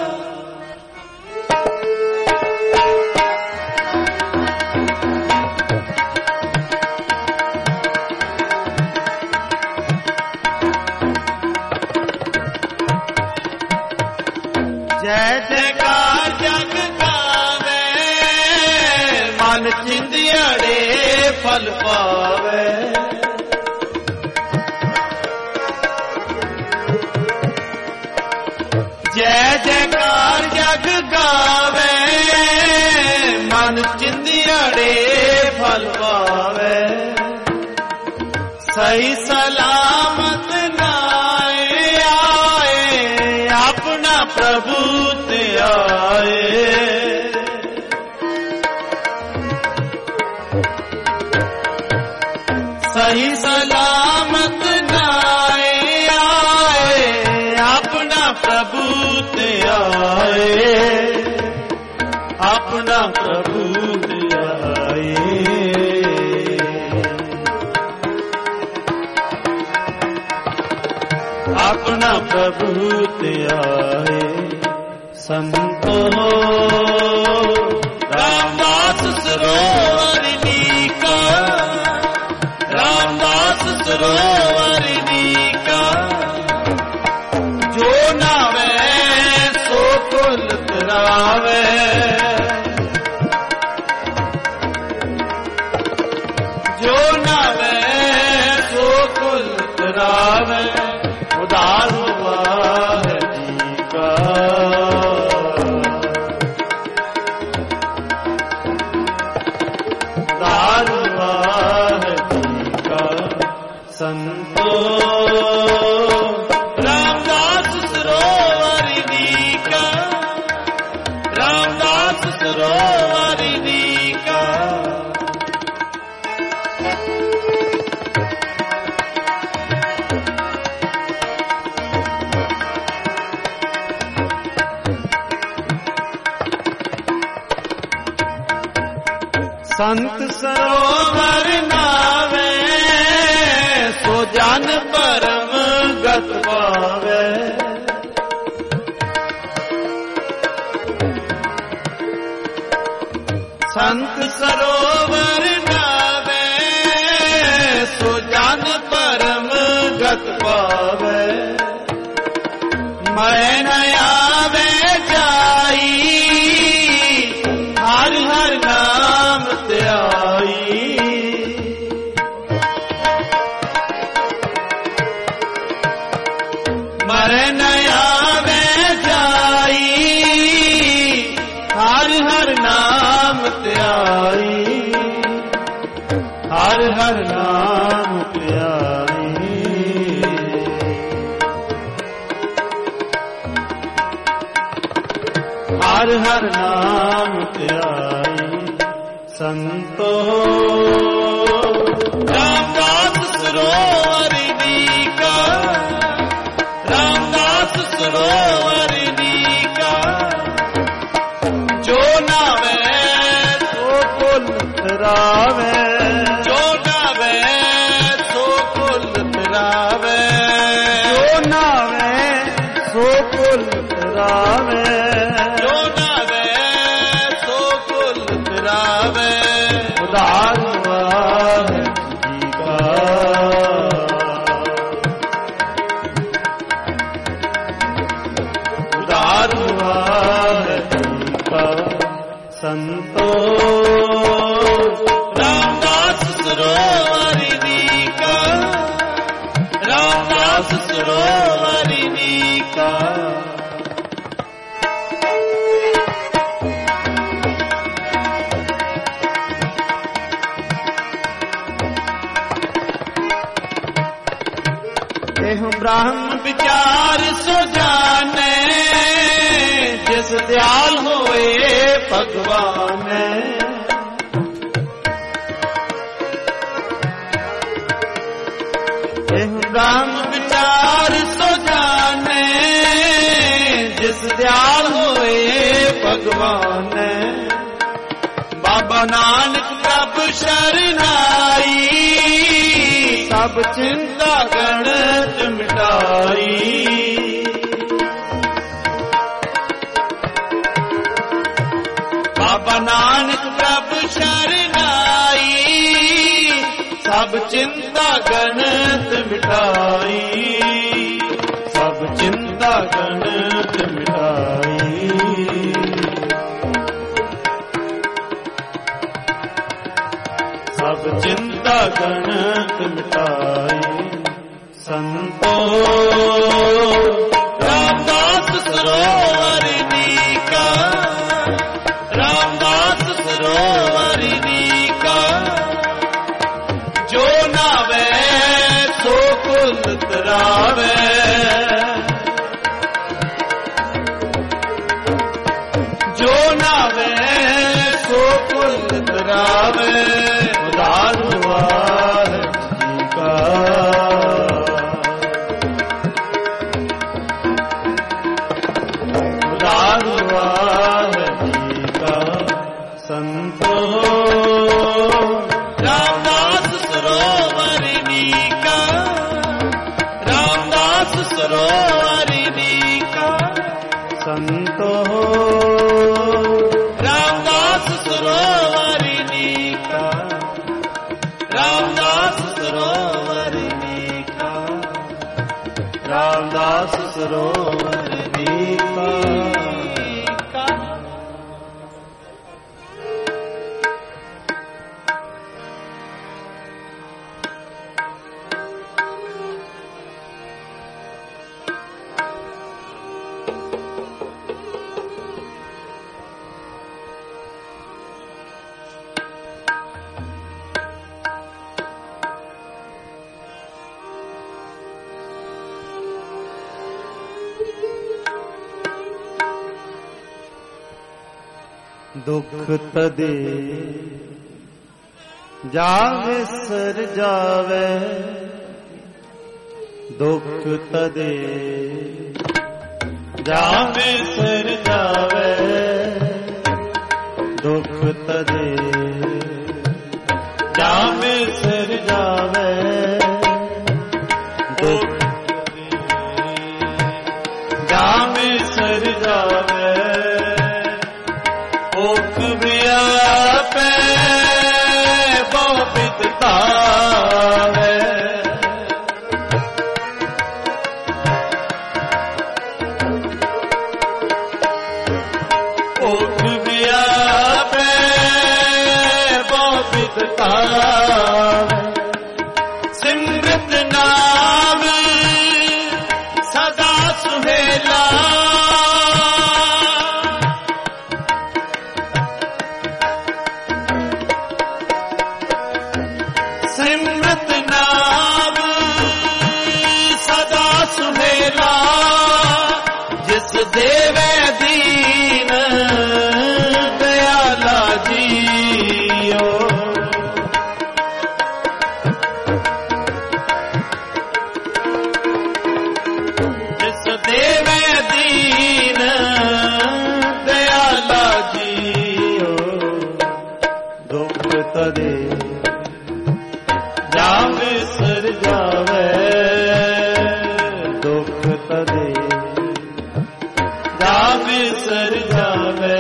जय जयकार जग गावे, मन चिंदियाड़े फल पावे। जय जयकार जग गावे, मन चिंदियाड़े फल पावे। सही सलामत नाए आए, अपना प्रभु ते आए। सही सलामत नाए आए, अपना प्रभु ते आए। अपना प्रभु ते आए। अपना प्रभु ते आए। संतो रामदास सरोवर नीका, रामदास सरोवर नीका। जो नावे सो जो नावे सो कुल तरावे उदार हुआ है जी का उदार हुआ है जी का संतो रामदास सरोवर का रामदास सरोवर का संत सरोवर नावे सो जान परम गत पावे संत सरोवर नावे सो जान परम गत पावे मैं न आवे जाई हर हर नाम त्याई मर न आवे जाई हर हर नाम त्याई हर हर नाम प्यारी हर हर नाम प्यारी संतो रामदास सरोवर का रामदास सरोवर का जो नावे सो कुल तरावे जो नावे सो कुल तरावे जो नावे सो कुल तरावे जो नावे सो कुल तरावे उदार हुआ है जी का उदार हुआ है जी का संतो रामदास सरोवर का रामदास सरोवर का एह ब्राह्म विचार सो जाने जिस दयाल होए भगवान एह ब्राह्म विचार सो जाने जिस दयाल होए भगवान बाबा नानक प्रभ शरनाई सब चिंता गणत मिटाई बाबा नानक प्रभ शरनाई सब चिंता गणत मिटाई सब चिंता गणत मिटाई सब चिंता गणत मिटाई संतो रामदास सरोवर का रामदास सरोवर का जो नावे सो कुल तरावे जो नावे सो कुल तरावे उदार हुआ है जी का उदार हुआ है जी का संतो रामदास सरोवर का रामदास सरोवर का संतो रामदास सरोवर का रामदास सरोवर का रामदास सरोवर का ਦੁਖ ਤਦੇ ਜਾਵੇ ਸਰ ਜਾਵੇ, ਦੁਖ ਤਦੇ ਜਾਵੇ ਸਰ ਜਾਵੇ, ਦੁਖ ਤਦੇ ਜਾਵੇ ਸਰ ਜਾਵੇ, ਦੁਖ ਜਾਵੇ ਸਰ ਜਾਵੇ, ਔਖ ਵਿਆਪੈ ਬਹੁ ਬਿਦਤਾਵੇ, ਔਖ ਵਿਆਪੈ ਬਹੁ ਬਿਦਤਾਵੇ, ਸਿਮਰਤ ਨਾਮ ਸਦਾ ਸੁਹੇਲਾ, ਸਿਮਰਤ ਨਾਮ ਸਦਾ ਸੁਹੇਲਾ, ਜਿਸ ਦੇਵੇ ਦੀਨ ਦਇਆਲਾ ਜੀਓ, ਜਿਸ ਦੇਵੇ ਦੀਨ ਦਇਆਲਾ ਜੀਓ, ਦੁਖ ਤਦੇ ਜਾਵੇ ਸਰ ਜਾਵੇ, ਦੁਖ ਤਦੇ ਜਾਵੇ ਸਰ ਜਾਵੇ,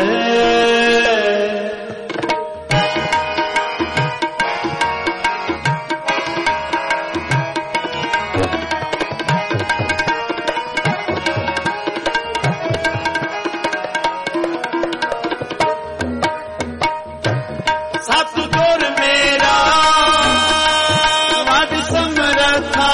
ਸਤਿਗੁਰ ਮੇਰਾ ਵਡ ਸਮਰਥਾ,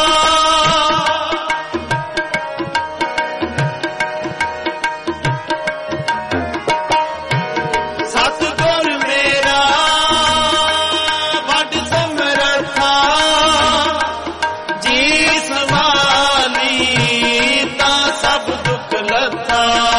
ਸਤਿਗੁਰ ਮੇਰਾ ਵਡ ਸਮਰਥਾ, ਜੀ ਸੰਭਾਲੀ ਤਾਂ ਸਭ ਦੁੱਖ ਲੱਥਾ,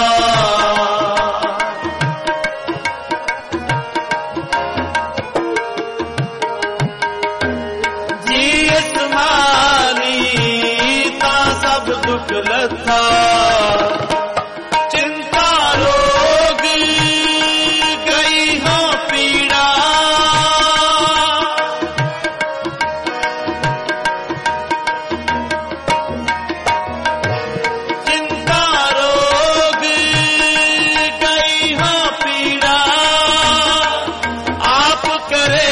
ਦੁਖ ਲੱਥਾ, ਚਿੰਤਾ ਰੋਗ ਗਈ ਹੋ ਪੀੜਾ, ਚਿੰਤਾ ਰੋਗ ਗਈ ਹੋ ਪੀੜਾ, ਆਪ ਕਰੇ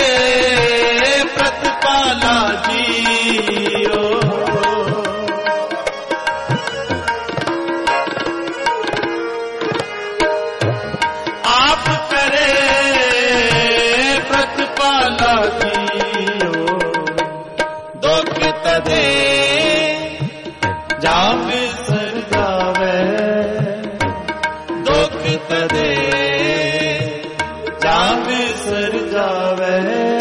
ਪ੍ਰਤਪਾਲਾ ਜੀਓ, ਆਪ ਕਰੇ ਪ੍ਰਤਪਾਲਾ ਜੀਓ, ਦੁਖ ਤਦੇ ਜਾਵੇ ਸਰ ਜਾਵੇ, ਦੁਖ ਤਦੇ ਜਾਵੇ ਸਰ ਜਾਵੇ,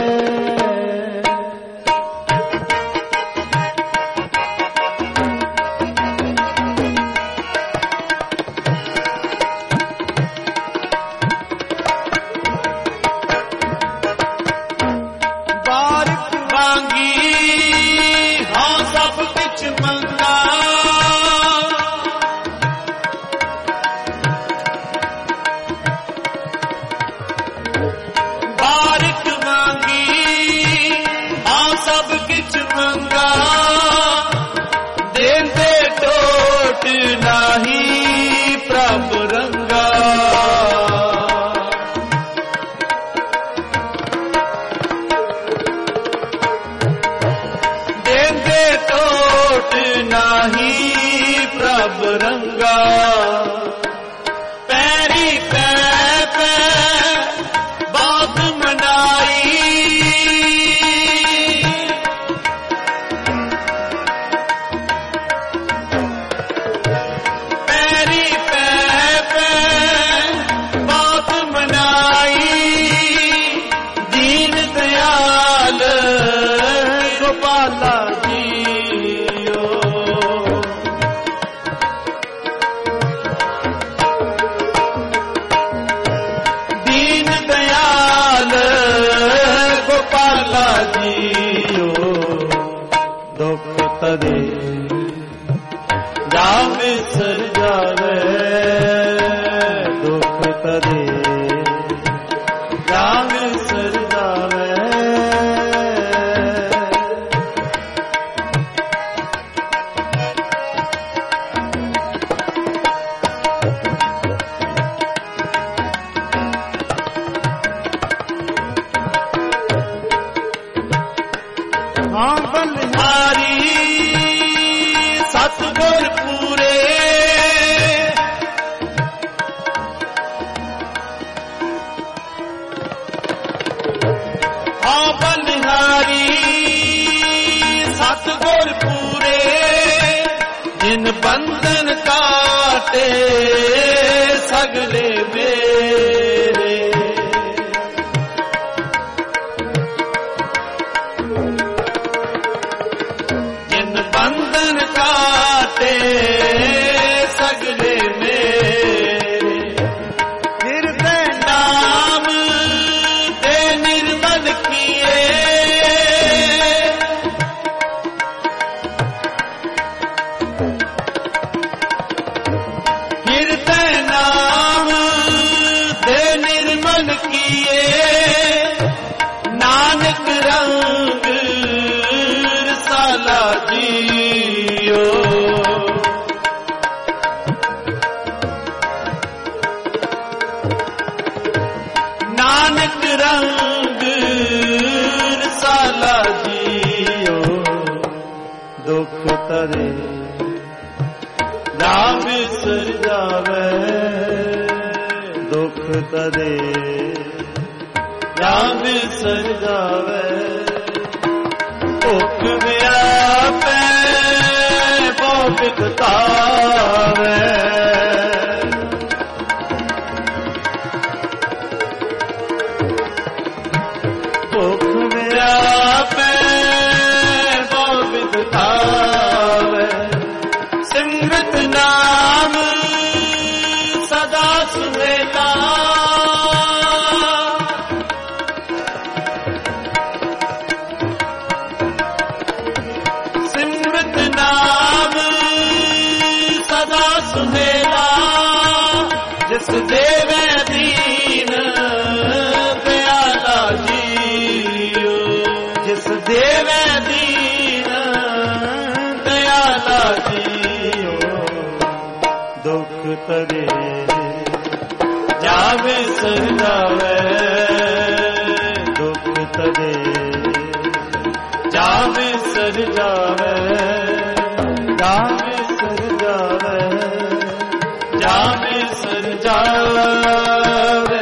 ਬਾਰਿਕ ਵਾਂਗੀ ਹਾਂ ਸਭ ਕੁਛ ਮੰਗਾ, ਬਾਰਿਕ ਵਾਂਗੀ ਹਾਂ ਸਭ ਕੁਛ ਮੰਗਾ, ਦੇਂਦੇ ਟੋਟ ਨਾਹੀ ਪ੍ਰਭ ਰੰਗਾ, ਦੇਂਦੇ ਟੋਟ ਨਾਹੀ ਪ੍ਰਭ ਰੰਗਾ, ਪੈਰੀ ਪੈ ਪੈ ਬਾਤ ਮਨਾਈ, ਪੈਰੀ ਪੈ ਪੈ ਬਾਤ ਮਨਾਈ, ਦੀਨ ਦਿਆਲ ਗੋਪਾਲਾ ਜੀਓ, ਤਰੇ ਜਾ ਵਿਸਰ ਜਾਵੇ ਦੁੱਖ ਤਰੇ ਜਾ ਵਿਸਰ ਜਾਵੇ ਹਾਂ ਬਲਿਹਾਰੀ ਸਤਿਗੁਰ ਪੂਰੇ ਹਾਂ ਬਲਿਹਾਰੀ ਸਤਿਗੁਰ ਪੂਰੇ ਜਿਨ ਬੰਧਨ ਕਾਟੇ ਸਗਲੇ ਮੇਰੇ ਬੰਧਨ ਕਾਟੇ ਸਗਲੇ ਮੇਰੇ ਹਿਰਦੈ ਨਾਮ ਤੇ ਨਿਰਮਲ ਕੀਏ ਹਿਰਦੈ ਨਾਮ ਤੇ ਨਿਰਮਲ ਕੀਏ ਨਾਨਕ ਰੰਗ ਰਸਾਲਾ ਜੀਓ ਨਾਨਕ ਰੰਗ ਰਸਾਲਾ ਜੀਓ ਦੁੱਖ ਤਰੇ ਜਾ ਵਿਸਰ ਜਾਵੇ ਦੁੱਖ ਤਰੇ ਜਾ ਵਿਸਰ ਜਾਵੇ ਭੁੱਖ ਵਿਆਪੈ ਬਹੁ ਬਿਕਤਾਵੇ ਭੁੱਖ ਵਿਆਪੈ ਬਹੁ ਬਿਕਤਾਵੇ ਸਿਮਰਤ ਨਾਮ ਸਦਾ ਸੁਹੇਲਾ ਸਿਮਰਤ ਨਾਮ ਸਦਾ ਸੁਹੇਲਾ ਜਿਸ ਦੇਵੈ ਦੀਨ ਦਿਆਲਾ ਜੀਓ ਜਿਸ ਦੇਵੈ ਦੀਨ ਦਿਆਲਾ ਜੀਓ ਦੁੱਖ ਤਰੇ ਜਾ ਵਿਸਰ ਜਾਵੇ ਦੁੱਖ ਤਰੇ ਜਾ ਵਿਸਰ ਜਾਵੇ ਜਾ ਵਿਸਰ ਜਾਵੇ ਜਾ ਵਿਸਰ ਜਾਵੇ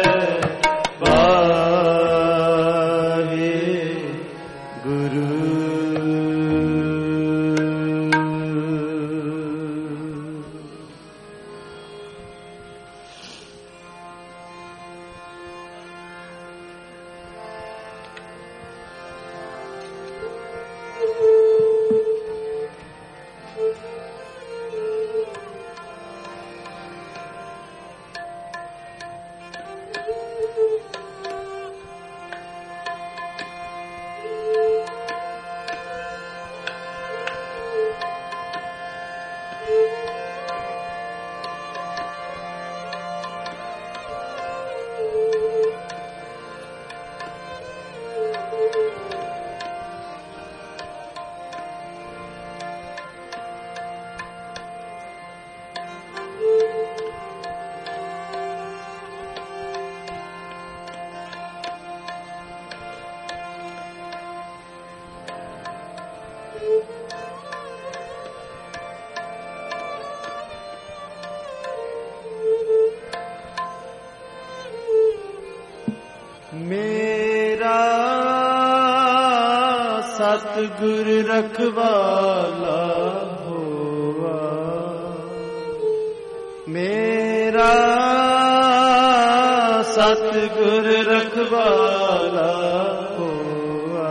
ਵਾਹਿ ਗੁਰੂ ਮੇਰਾ ਸਤਿਗੁਰ ਰਖਵਾਲਾ ਹੋਵਾ ਮੇਰਾ ਸਤਿਗੁਰ ਰਖਵਾਲਾ ਹੋਵਾ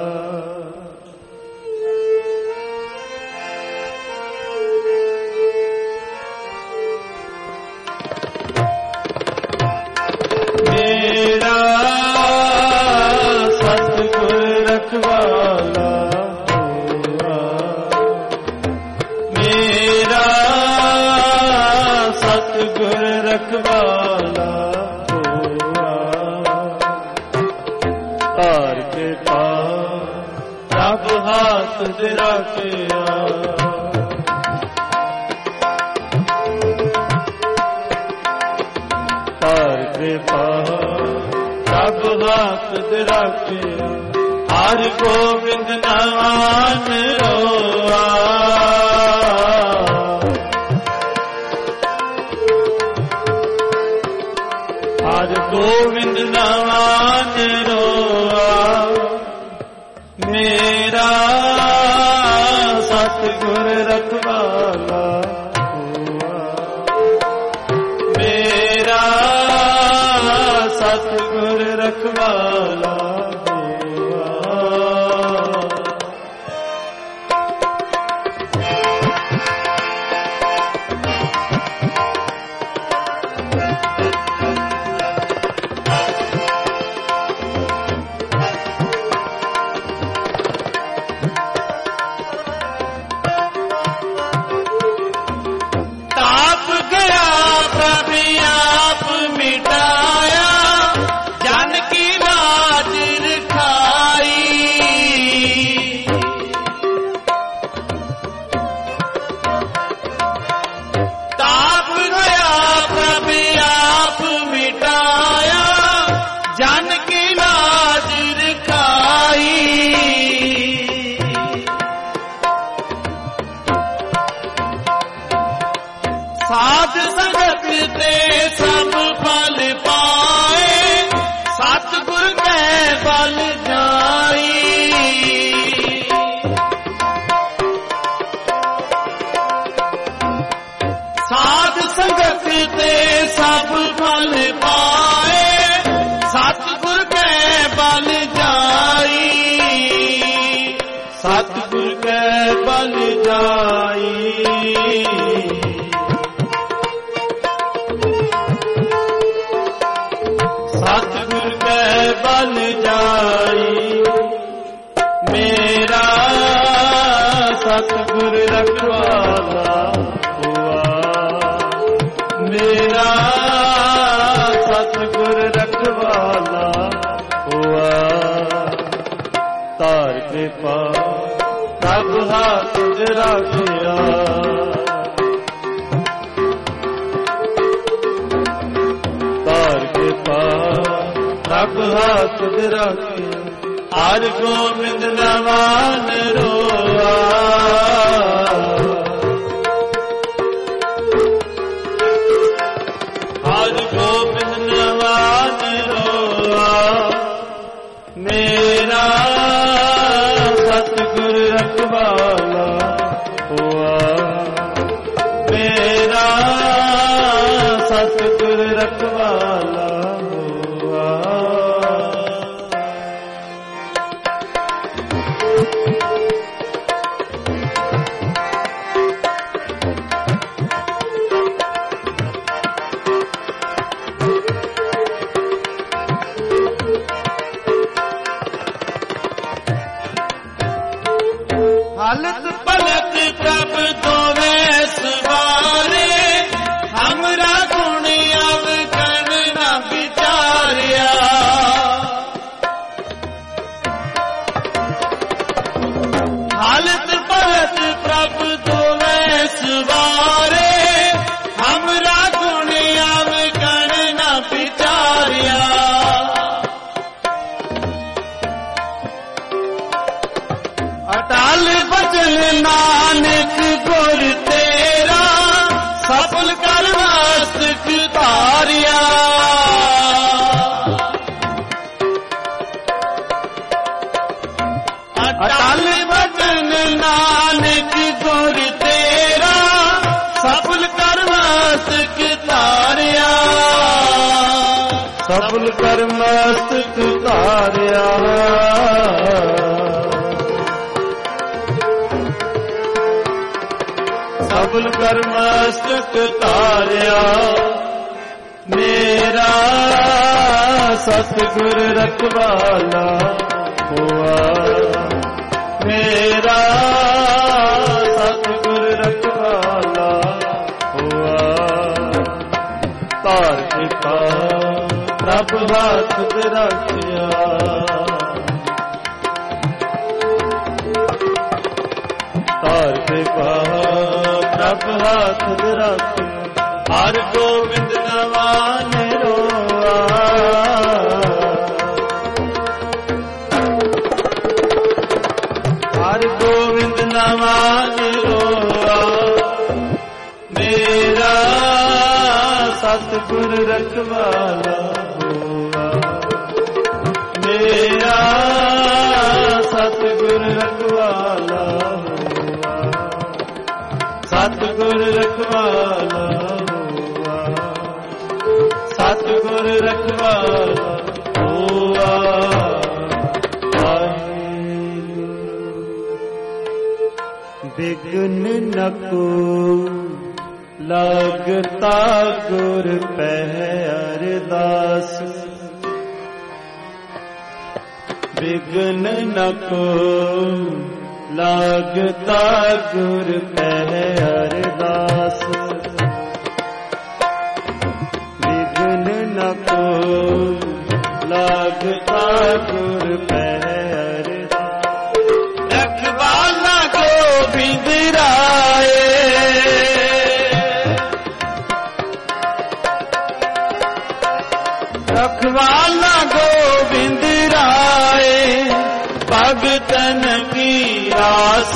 ਮੇਰਾ ਸਤਿਗੁਰ ਰਖਵਾਲਾ ਹੋਵਾ ਹਾਥ ਦੇ ਰੱਖਿਆ। ਹਰ ਕਿਰਪਾ ਪ੍ਰਭ ਹਾਥ ਦੇ ਰੱਖਿਆ। ਹਰ ਗੋਬਿੰਦ ਨਾਮ ਰੋਆ। ਹਰ ਗੋਬਿੰਦ ਨਾਮ ਰੋਆ। ਮੇਰਾ ਸਤਿਗੁਰ ਰਖਵਾਲਾ ਹੋਆ। ਮੇਰਾ ਸਤਿਗੁਰ ਰਖਵਾਲਾ ਸਤਿਗੁਰ ਕੈ ਬਲ ਜਾਈ। ਸਤਿਗੁਰ ਕੈ ਬਲ ਜਾਈ। ਮੇਰਾ ਸਤਿਗੁਰ ਰਖਵਾਲਾ ਹੋਆ। ਮੇਰਾ ਸਤਿਗੁਰ ਰਖਵਾਲਾ ਹੋਆ। ਧਾਰ ਕਿਰਪਾ ਪ੍ਰਭ ਹਾਥ ਦੇ ਰੱਖਿਆ। ਧਾਰ ਕਿਰਪਾ ਪ੍ਰਭ ਹਾਥ ਦੇ ਰੱਖਿਆ। ਹਰ ਗੋਬਿੰਦ ਨਾਮ ਰੋਆ। ਹਰ ਗੋਬਿੰਦ ਨਾਮ ਰੋਆ। ਮੇਰਾ ਸਤਿਗੁਰ ਰਖਵਾਲਾ ਹੋਆ। ਮੇਰਾ ਸਤਿਗੁਰ ਰਖਵਾਲਾ ਹੋਆ। ਹਲਤ ਪਲਤ ਪ੍ਰਭ ਦੋਵੇਂ ਸਵਾਰੇ। ਹਮਰਾ ਗੁਣ ਅਵਗਣ ਨਾ ਵਿਚਾਰਿਆ। ਹਲਤ ਪਲਤ ਪ੍ਰਭ ਦੋਵੇਂ ਸਵਾਰੇ। ਹਮਰਾ ਗੁਣ ਅਵਗਣ ਨਾ ਵਿਚਾਰਿਆ। ਅਟਲ ਬਚਨ ਨਾਨਕ ਗੁਰ ਤੇਰਾ। ਸਫਲ ਕਰ ਵਾਸਤ ਧਾਰਿਆ। ਅਟਲ ਬਚਨ ਨਾਨਕ ਗੁਰ ਤੇਰਾ। ਸਫਲ ਕਰ ਵਾਸਤ ਧਾਰਿਆ। ਸਫਲ ਕਰ ਵਾਸਤ ਧਾਰਿਆ। ਸਫਲ ਕਰ ਮਸਤਕ ਧਾਰਿਆ। ਮੇਰਾ ਸਤਿਗੁਰ ਰਖਵਾਲਾ ਹੋਆ। ਮੇਰਾ ਸਤਿਗੁਰ ਰਖਵਾਲਾ ਹੋਆ। ਧਾਰ ਕਿਰਪਾ ਪ੍ਰਭ ਹਾਥ ਤੇ ਰੱਖਿਆ। ਪ੍ਰਭ ਹੱਥ ਰੱਖ ਹਰ ਗੋਬਿੰਦ ਨਵਾਂ ਰੋਆ ਹਰ ਗੋਬਿੰਦ ਨਵਾਂ ਰੋਆ ਮੇਰਾ ਸਤਿਗੁਰ ਰਖਵਾਲਾ ਹੋਆ ਮੇਰਾ ਸਤਿਗੁਰ ਰਖਵਾਲਾ ਹੋਆ ਸਤਿਗੁਰ ਰਖਵਾਲਾ ਹੋਆ ਸਤਿਗੁਰ ਰਖਵਾਲਾ ਹੋਆ ਬਿਗਨ ਨ ਕੋ ਲੱਗਤਾ ਗੁਰ ਪਹਿ ਅਰਦਾਸ ਬਿਗਨ ਨ ਕੋ ਲੱਗਤਾ ਗੁਰ ਪਹਿ ਅਰਦਾਸ ਬਿਗਨ ਨ ਕੋ ਲੱਗਤਾ ਗੁਰ ਪਹਿ ਅਰਦਾਸ ਰਖਵਾਲਾ ਗੋਬਿੰਦ ਰਾਏ रखवाला गोविंद राय भगतन की रास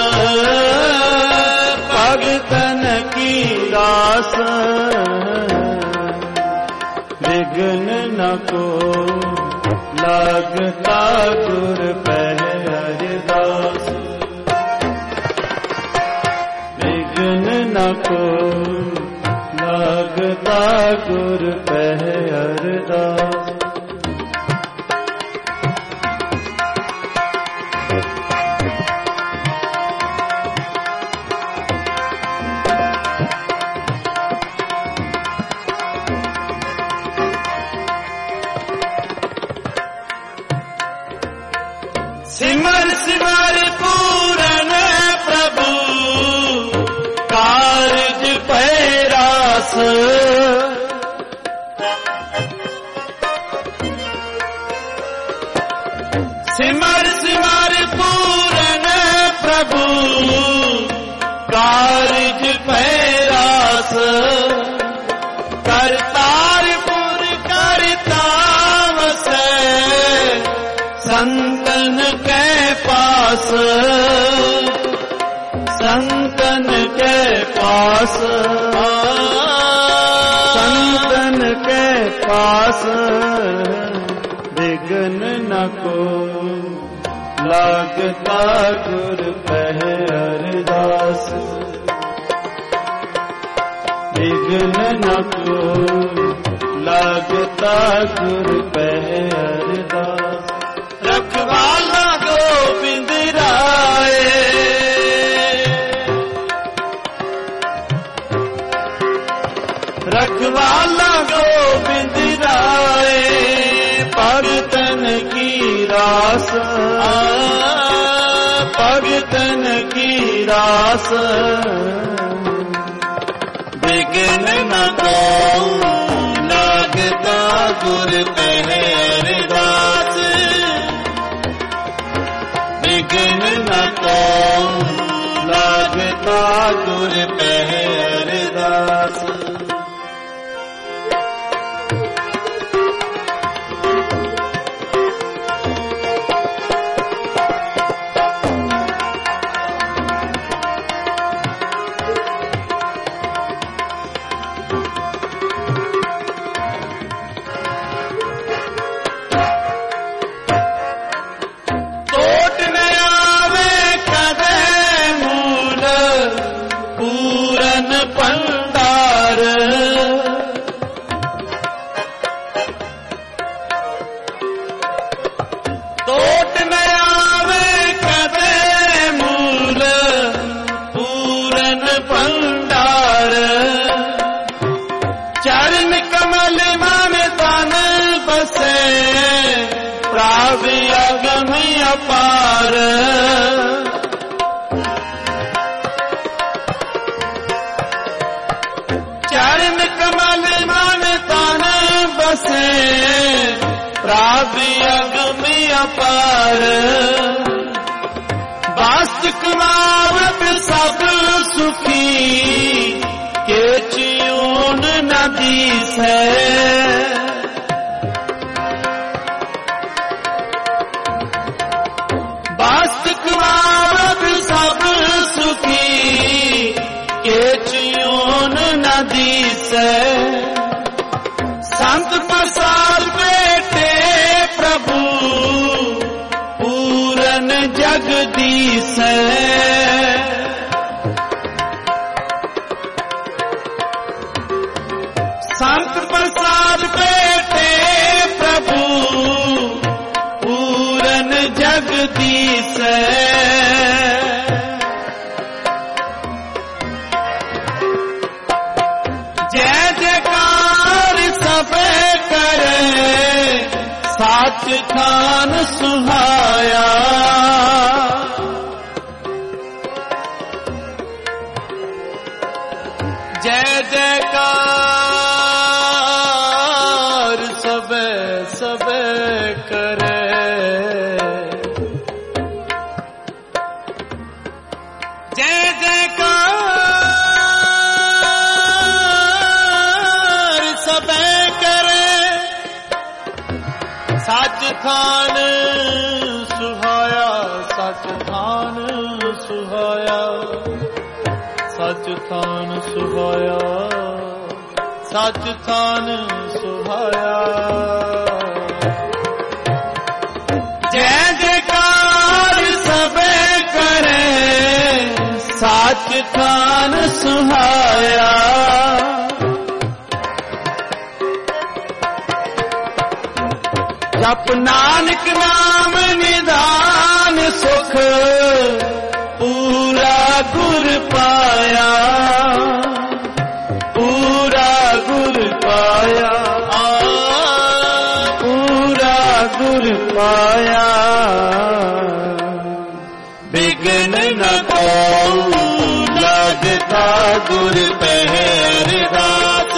भगतन की रास विघ्न न को लगता गुर पह हरिदास विघ्न न को लगता गुर पह अरदास सिमर सिमर पूरन प्रभु कारज पैरास सिमर सिमर पूरन प्रभु कारज पैरास करतारपुर करतावस संतन के पास संतन के पास संतन के पास विघ्न न को लगता गुर पह अरदास विघ्न न को लगता गुर पह अरदास रखवाला गोविंद राय रखवाला गोविंद राय भगतन की रास भगतन की रास विघ्न न को लगता गुर पह अरदास विघ्न न को लगता गुर पह अरदास पार चरण कमल मन तन बसे प्राप्ति अगमि अपार वास्तु कुमावत सब सुखी ਦੀਸੈ। ਬਾਸਕ ਮਾਰਗ ਸਭ ਸੁਖੀ ਕੇਚਿਓਨ ਨ ਦੀਸੈ। ਸੰਤ ਪ੍ਰਸਾਦ ਬੇਟੇ ਪ੍ਰਭੂ ਪੂਰਨ ਜਗਦੀਸੈ। ਸੰਤ ਪ੍ਰਸਾਦ ਬੇਟੇ ਪ੍ਰਭੂ ਪੂਰਨ ਜਗਦੀਸੈ। ਜੈ ਜੈਕਾਰ ਸਭੇ ਕਰੇ ਸਾਚ ਖਾਨ ਸੁਹਾਇਆ। ਜੈ ਜੈਕਾਰ ਸਭੇ ਸਭੇ ਕਰੇ। ਜੈ ਜੈਕਾਰ ਸਭੇ ਕਰੇ ਸੱਚ ਖਾਨ ਸੁਹਾਇਆ। ਸੱਚ ਖਾਨ ਸੁਹਾਇਆ। ਸੱਚ ਖਾਨ ਸੁਹਾਇਆ। ਸੱਚ ਖਾਨ ਸੁਹਾਇਆ। ਜੈ ਜੈਕਾਰ ਸਭੇ ਕਰੇ ਸੱਚ ਖਾਨ ਸੁਹਾਇਆ। ਜਪ ਨਾਨਕ ਨਾਮ ਨਿਧਾਨ ਸੁਖ ਪੂਰਾ ਗੁਰ ਪਾਇਆ। ਪੂਰਾ ਗੁਰ ਪਾਇਆ। ਪੂਰਾ ਗੁਰ ਪਾਇਆ। ਬਿਗਨ ਨ ਕਉ ਲਗਤਾ ਗੁਰ ਪਹਿਰਦਾਸ।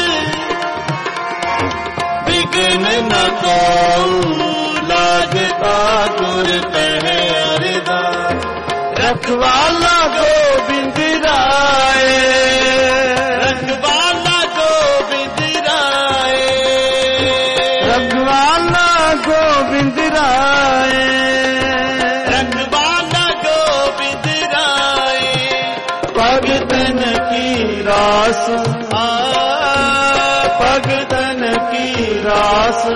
ਬਿਗਨ ਨ ਕਉ ਲਗਤਾ ਗੁਰ ਪਹਿਰਦਾਸ। ਰਖਵਾਲਾ ਗੋਬਿੰਦ ਰਾਏ। ਰਖਵਾਲਾ ਗੋਬਿੰਦ ਰਾਏ। ਰਖਵਾਲਾ ਗੋਬਿੰਦ ਰਾਏ। ਰਖਵਾਲਾ ਗੋਬਿੰਦ ਰਾਏ। ਭਗਤਨ ਕੀ ਰਾਸ। ਆ ਭਗਤਨ ਕੀ ਰਾਸ।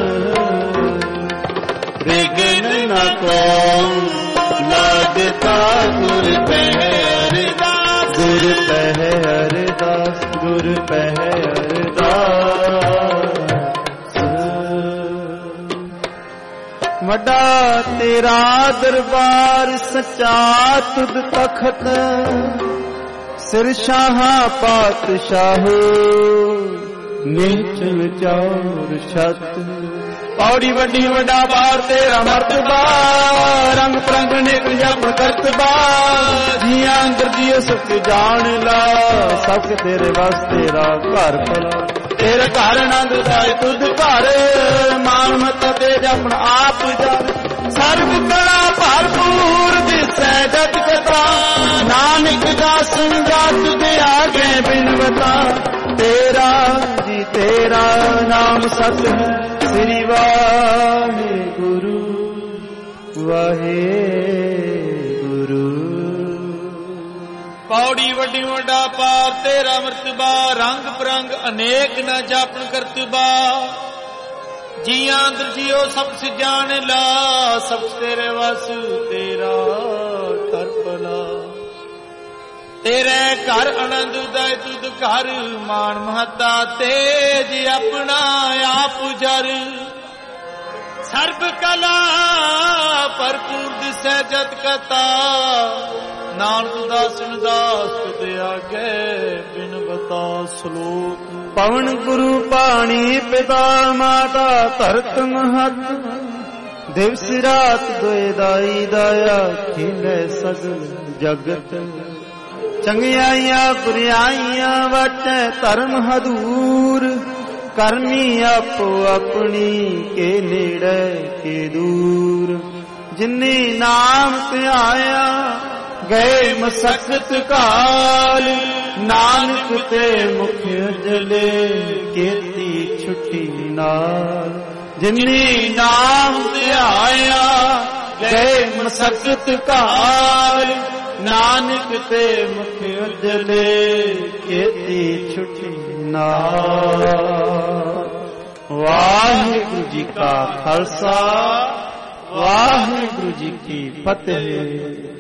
ਬਿਗਨ ਨ ਕਉ ਲਗਤਾ ਗੁਰ ਪਹਿਰਦਾਸ। ਗੁਰ ਪਹਿਰਦਾਸ। ਗੁਰ ਪਹਿਰਦਾਸ। ਵੱਡਾ ਤੇਰਾ ਦਰਬਾਰ ਸੱਚਾ ਤੁਧ ਤਖਤ। ਸਿਰ ਸ਼ਾਹਾਂ ਪਾਤਸ਼ਾਹੋ ਨੀਚ ਵਿਚਾਰ ਛਤ। ਪੌੜੀ ਵੱਡੀ ਵੱਡਾ ਬਾਰ ਤੇਰਾ ਮਰਤਬਾ। ਰੰਗ ਪ੍ਰੰਗ ਨੇਕ ਜਪ ਕਰਤਬਾ। ਜੀਆਂ ਅੰਦਰ ਜੀਓ ਸੁਖ ਜਾਣ ਲਾ। ਸਭ ਤੇਰੇ ਵਸ ਤੇਰਾ ਘਰ ਭਲਾ। ਤੇਰੇ ਘਰ ਆਨੰਦ ਦਾਇ ਤੁਧ ਘਰ। ਮਾਨ ਮਤ ਤੇ ਜਪਨ ਆਪ ਜਰ। ਸਰਬ ਕਲਾ ਭਰਪੂਰ ਦਿਸੈ ਜਤ ਕਥਾ। ਨਾਨਕ ਦਾਸ ਜਾਤ ਦੇ ਆਗੇ ਬਿਨਵਤਾ। ਤੇਰਾ ਜੀ ਤੇਰਾ ਨਾਮ ਸਤ ਹੈ। ਸ੍ਰੀ ਵਾਹਿਗੁਰੂ ਵਾਹਿਗੁਰੂ। ਪੌੜੀ ਵੱਡੀ ਵੱਡਾ ਪਾਰ ਤੇਰਾ ਮਰਤਬਾ। ਰੰਗ ਬਰੰਗ ਅਨੇਕ ਨ ਜਾਪਨ ਕਰਤਬਾ। ਜੀਆਂ ਅੰਦਰ ਜੀਓ ਸਭ ਜਾਣ ਲਾ। ਸਭ ਤੇਰੇ ਵਸ ਤੇਰਾ ਕਰ ਭਲਾ। ਤੇਰੇ ਘਰ ਆਨੰਦ ਉਦਾਇ ਤੁਧ ਘਰ। ਮਾਨ ਮਹੱਤਾ ਤੇਜ ਆਪਣਾ ਆਪ ਜਰ। ਸਰਬ ਕਲਾ ਭਰਪੂਰ ਦਿਸੈ ਜਤ ਕਥਾ। ਨਾਨਕ ਦਾਸਨ ਦਾਸ ਤੁਧ ਆਗੇ ਬਿਨ ਬਤਾ ਸਲੋਕ। ਪਵਨ ਗੁਰੂ ਪਾਣੀ ਪਿਤਾ ਮਾਤਾ ਧਰਤ ਮਹਤ। ਦਿਵਸ ਰਾਤ ਦੋਇ ਦਾਈ ਦਾਇਆ ਖਿਲੇ ਸਗਲ ਜਗਤ। ਚੰਗਿਆਈਆਂ ਬੁਰਿਆਈਆਂ ਵਾਟੈ ਧਰਮ ਹਦੂਰ। ਕਰਨੀ ਆਪੋ ਆਪਣੀ ਕੇ ਨੇੜੇ ਕੇ ਦੂਰ। ਜਿਨੇ ਨਾਮ ਧਿਆਇਆ ਗਏ ਮਸਕਤ ਕਾਲ। ਨਾਨਕ ਤੇ ਮੁਖ ਉਜਲੇ ਕੀਤੀ ਛੁੱਟੀ ਨਾਲ। ਜਿਨੀ ਨਾਮ ਧਿਆਇਆ ਗਏ ਮਸਕਤ ਘਾਰ, ਨਾਨਕ ਤੇ ਮੁਖ ਉਜਲੇ ਕੀਤੀ ਛੁੱਟੀ ਨਾਲ। ਵਾਹਿਗੁਰੂ ਜੀ ਕਾ ਖਾਲਸਾ, ਵਾਹਿਗੁਰੂ ਜੀ ਕੀ ਫਤਿਹ।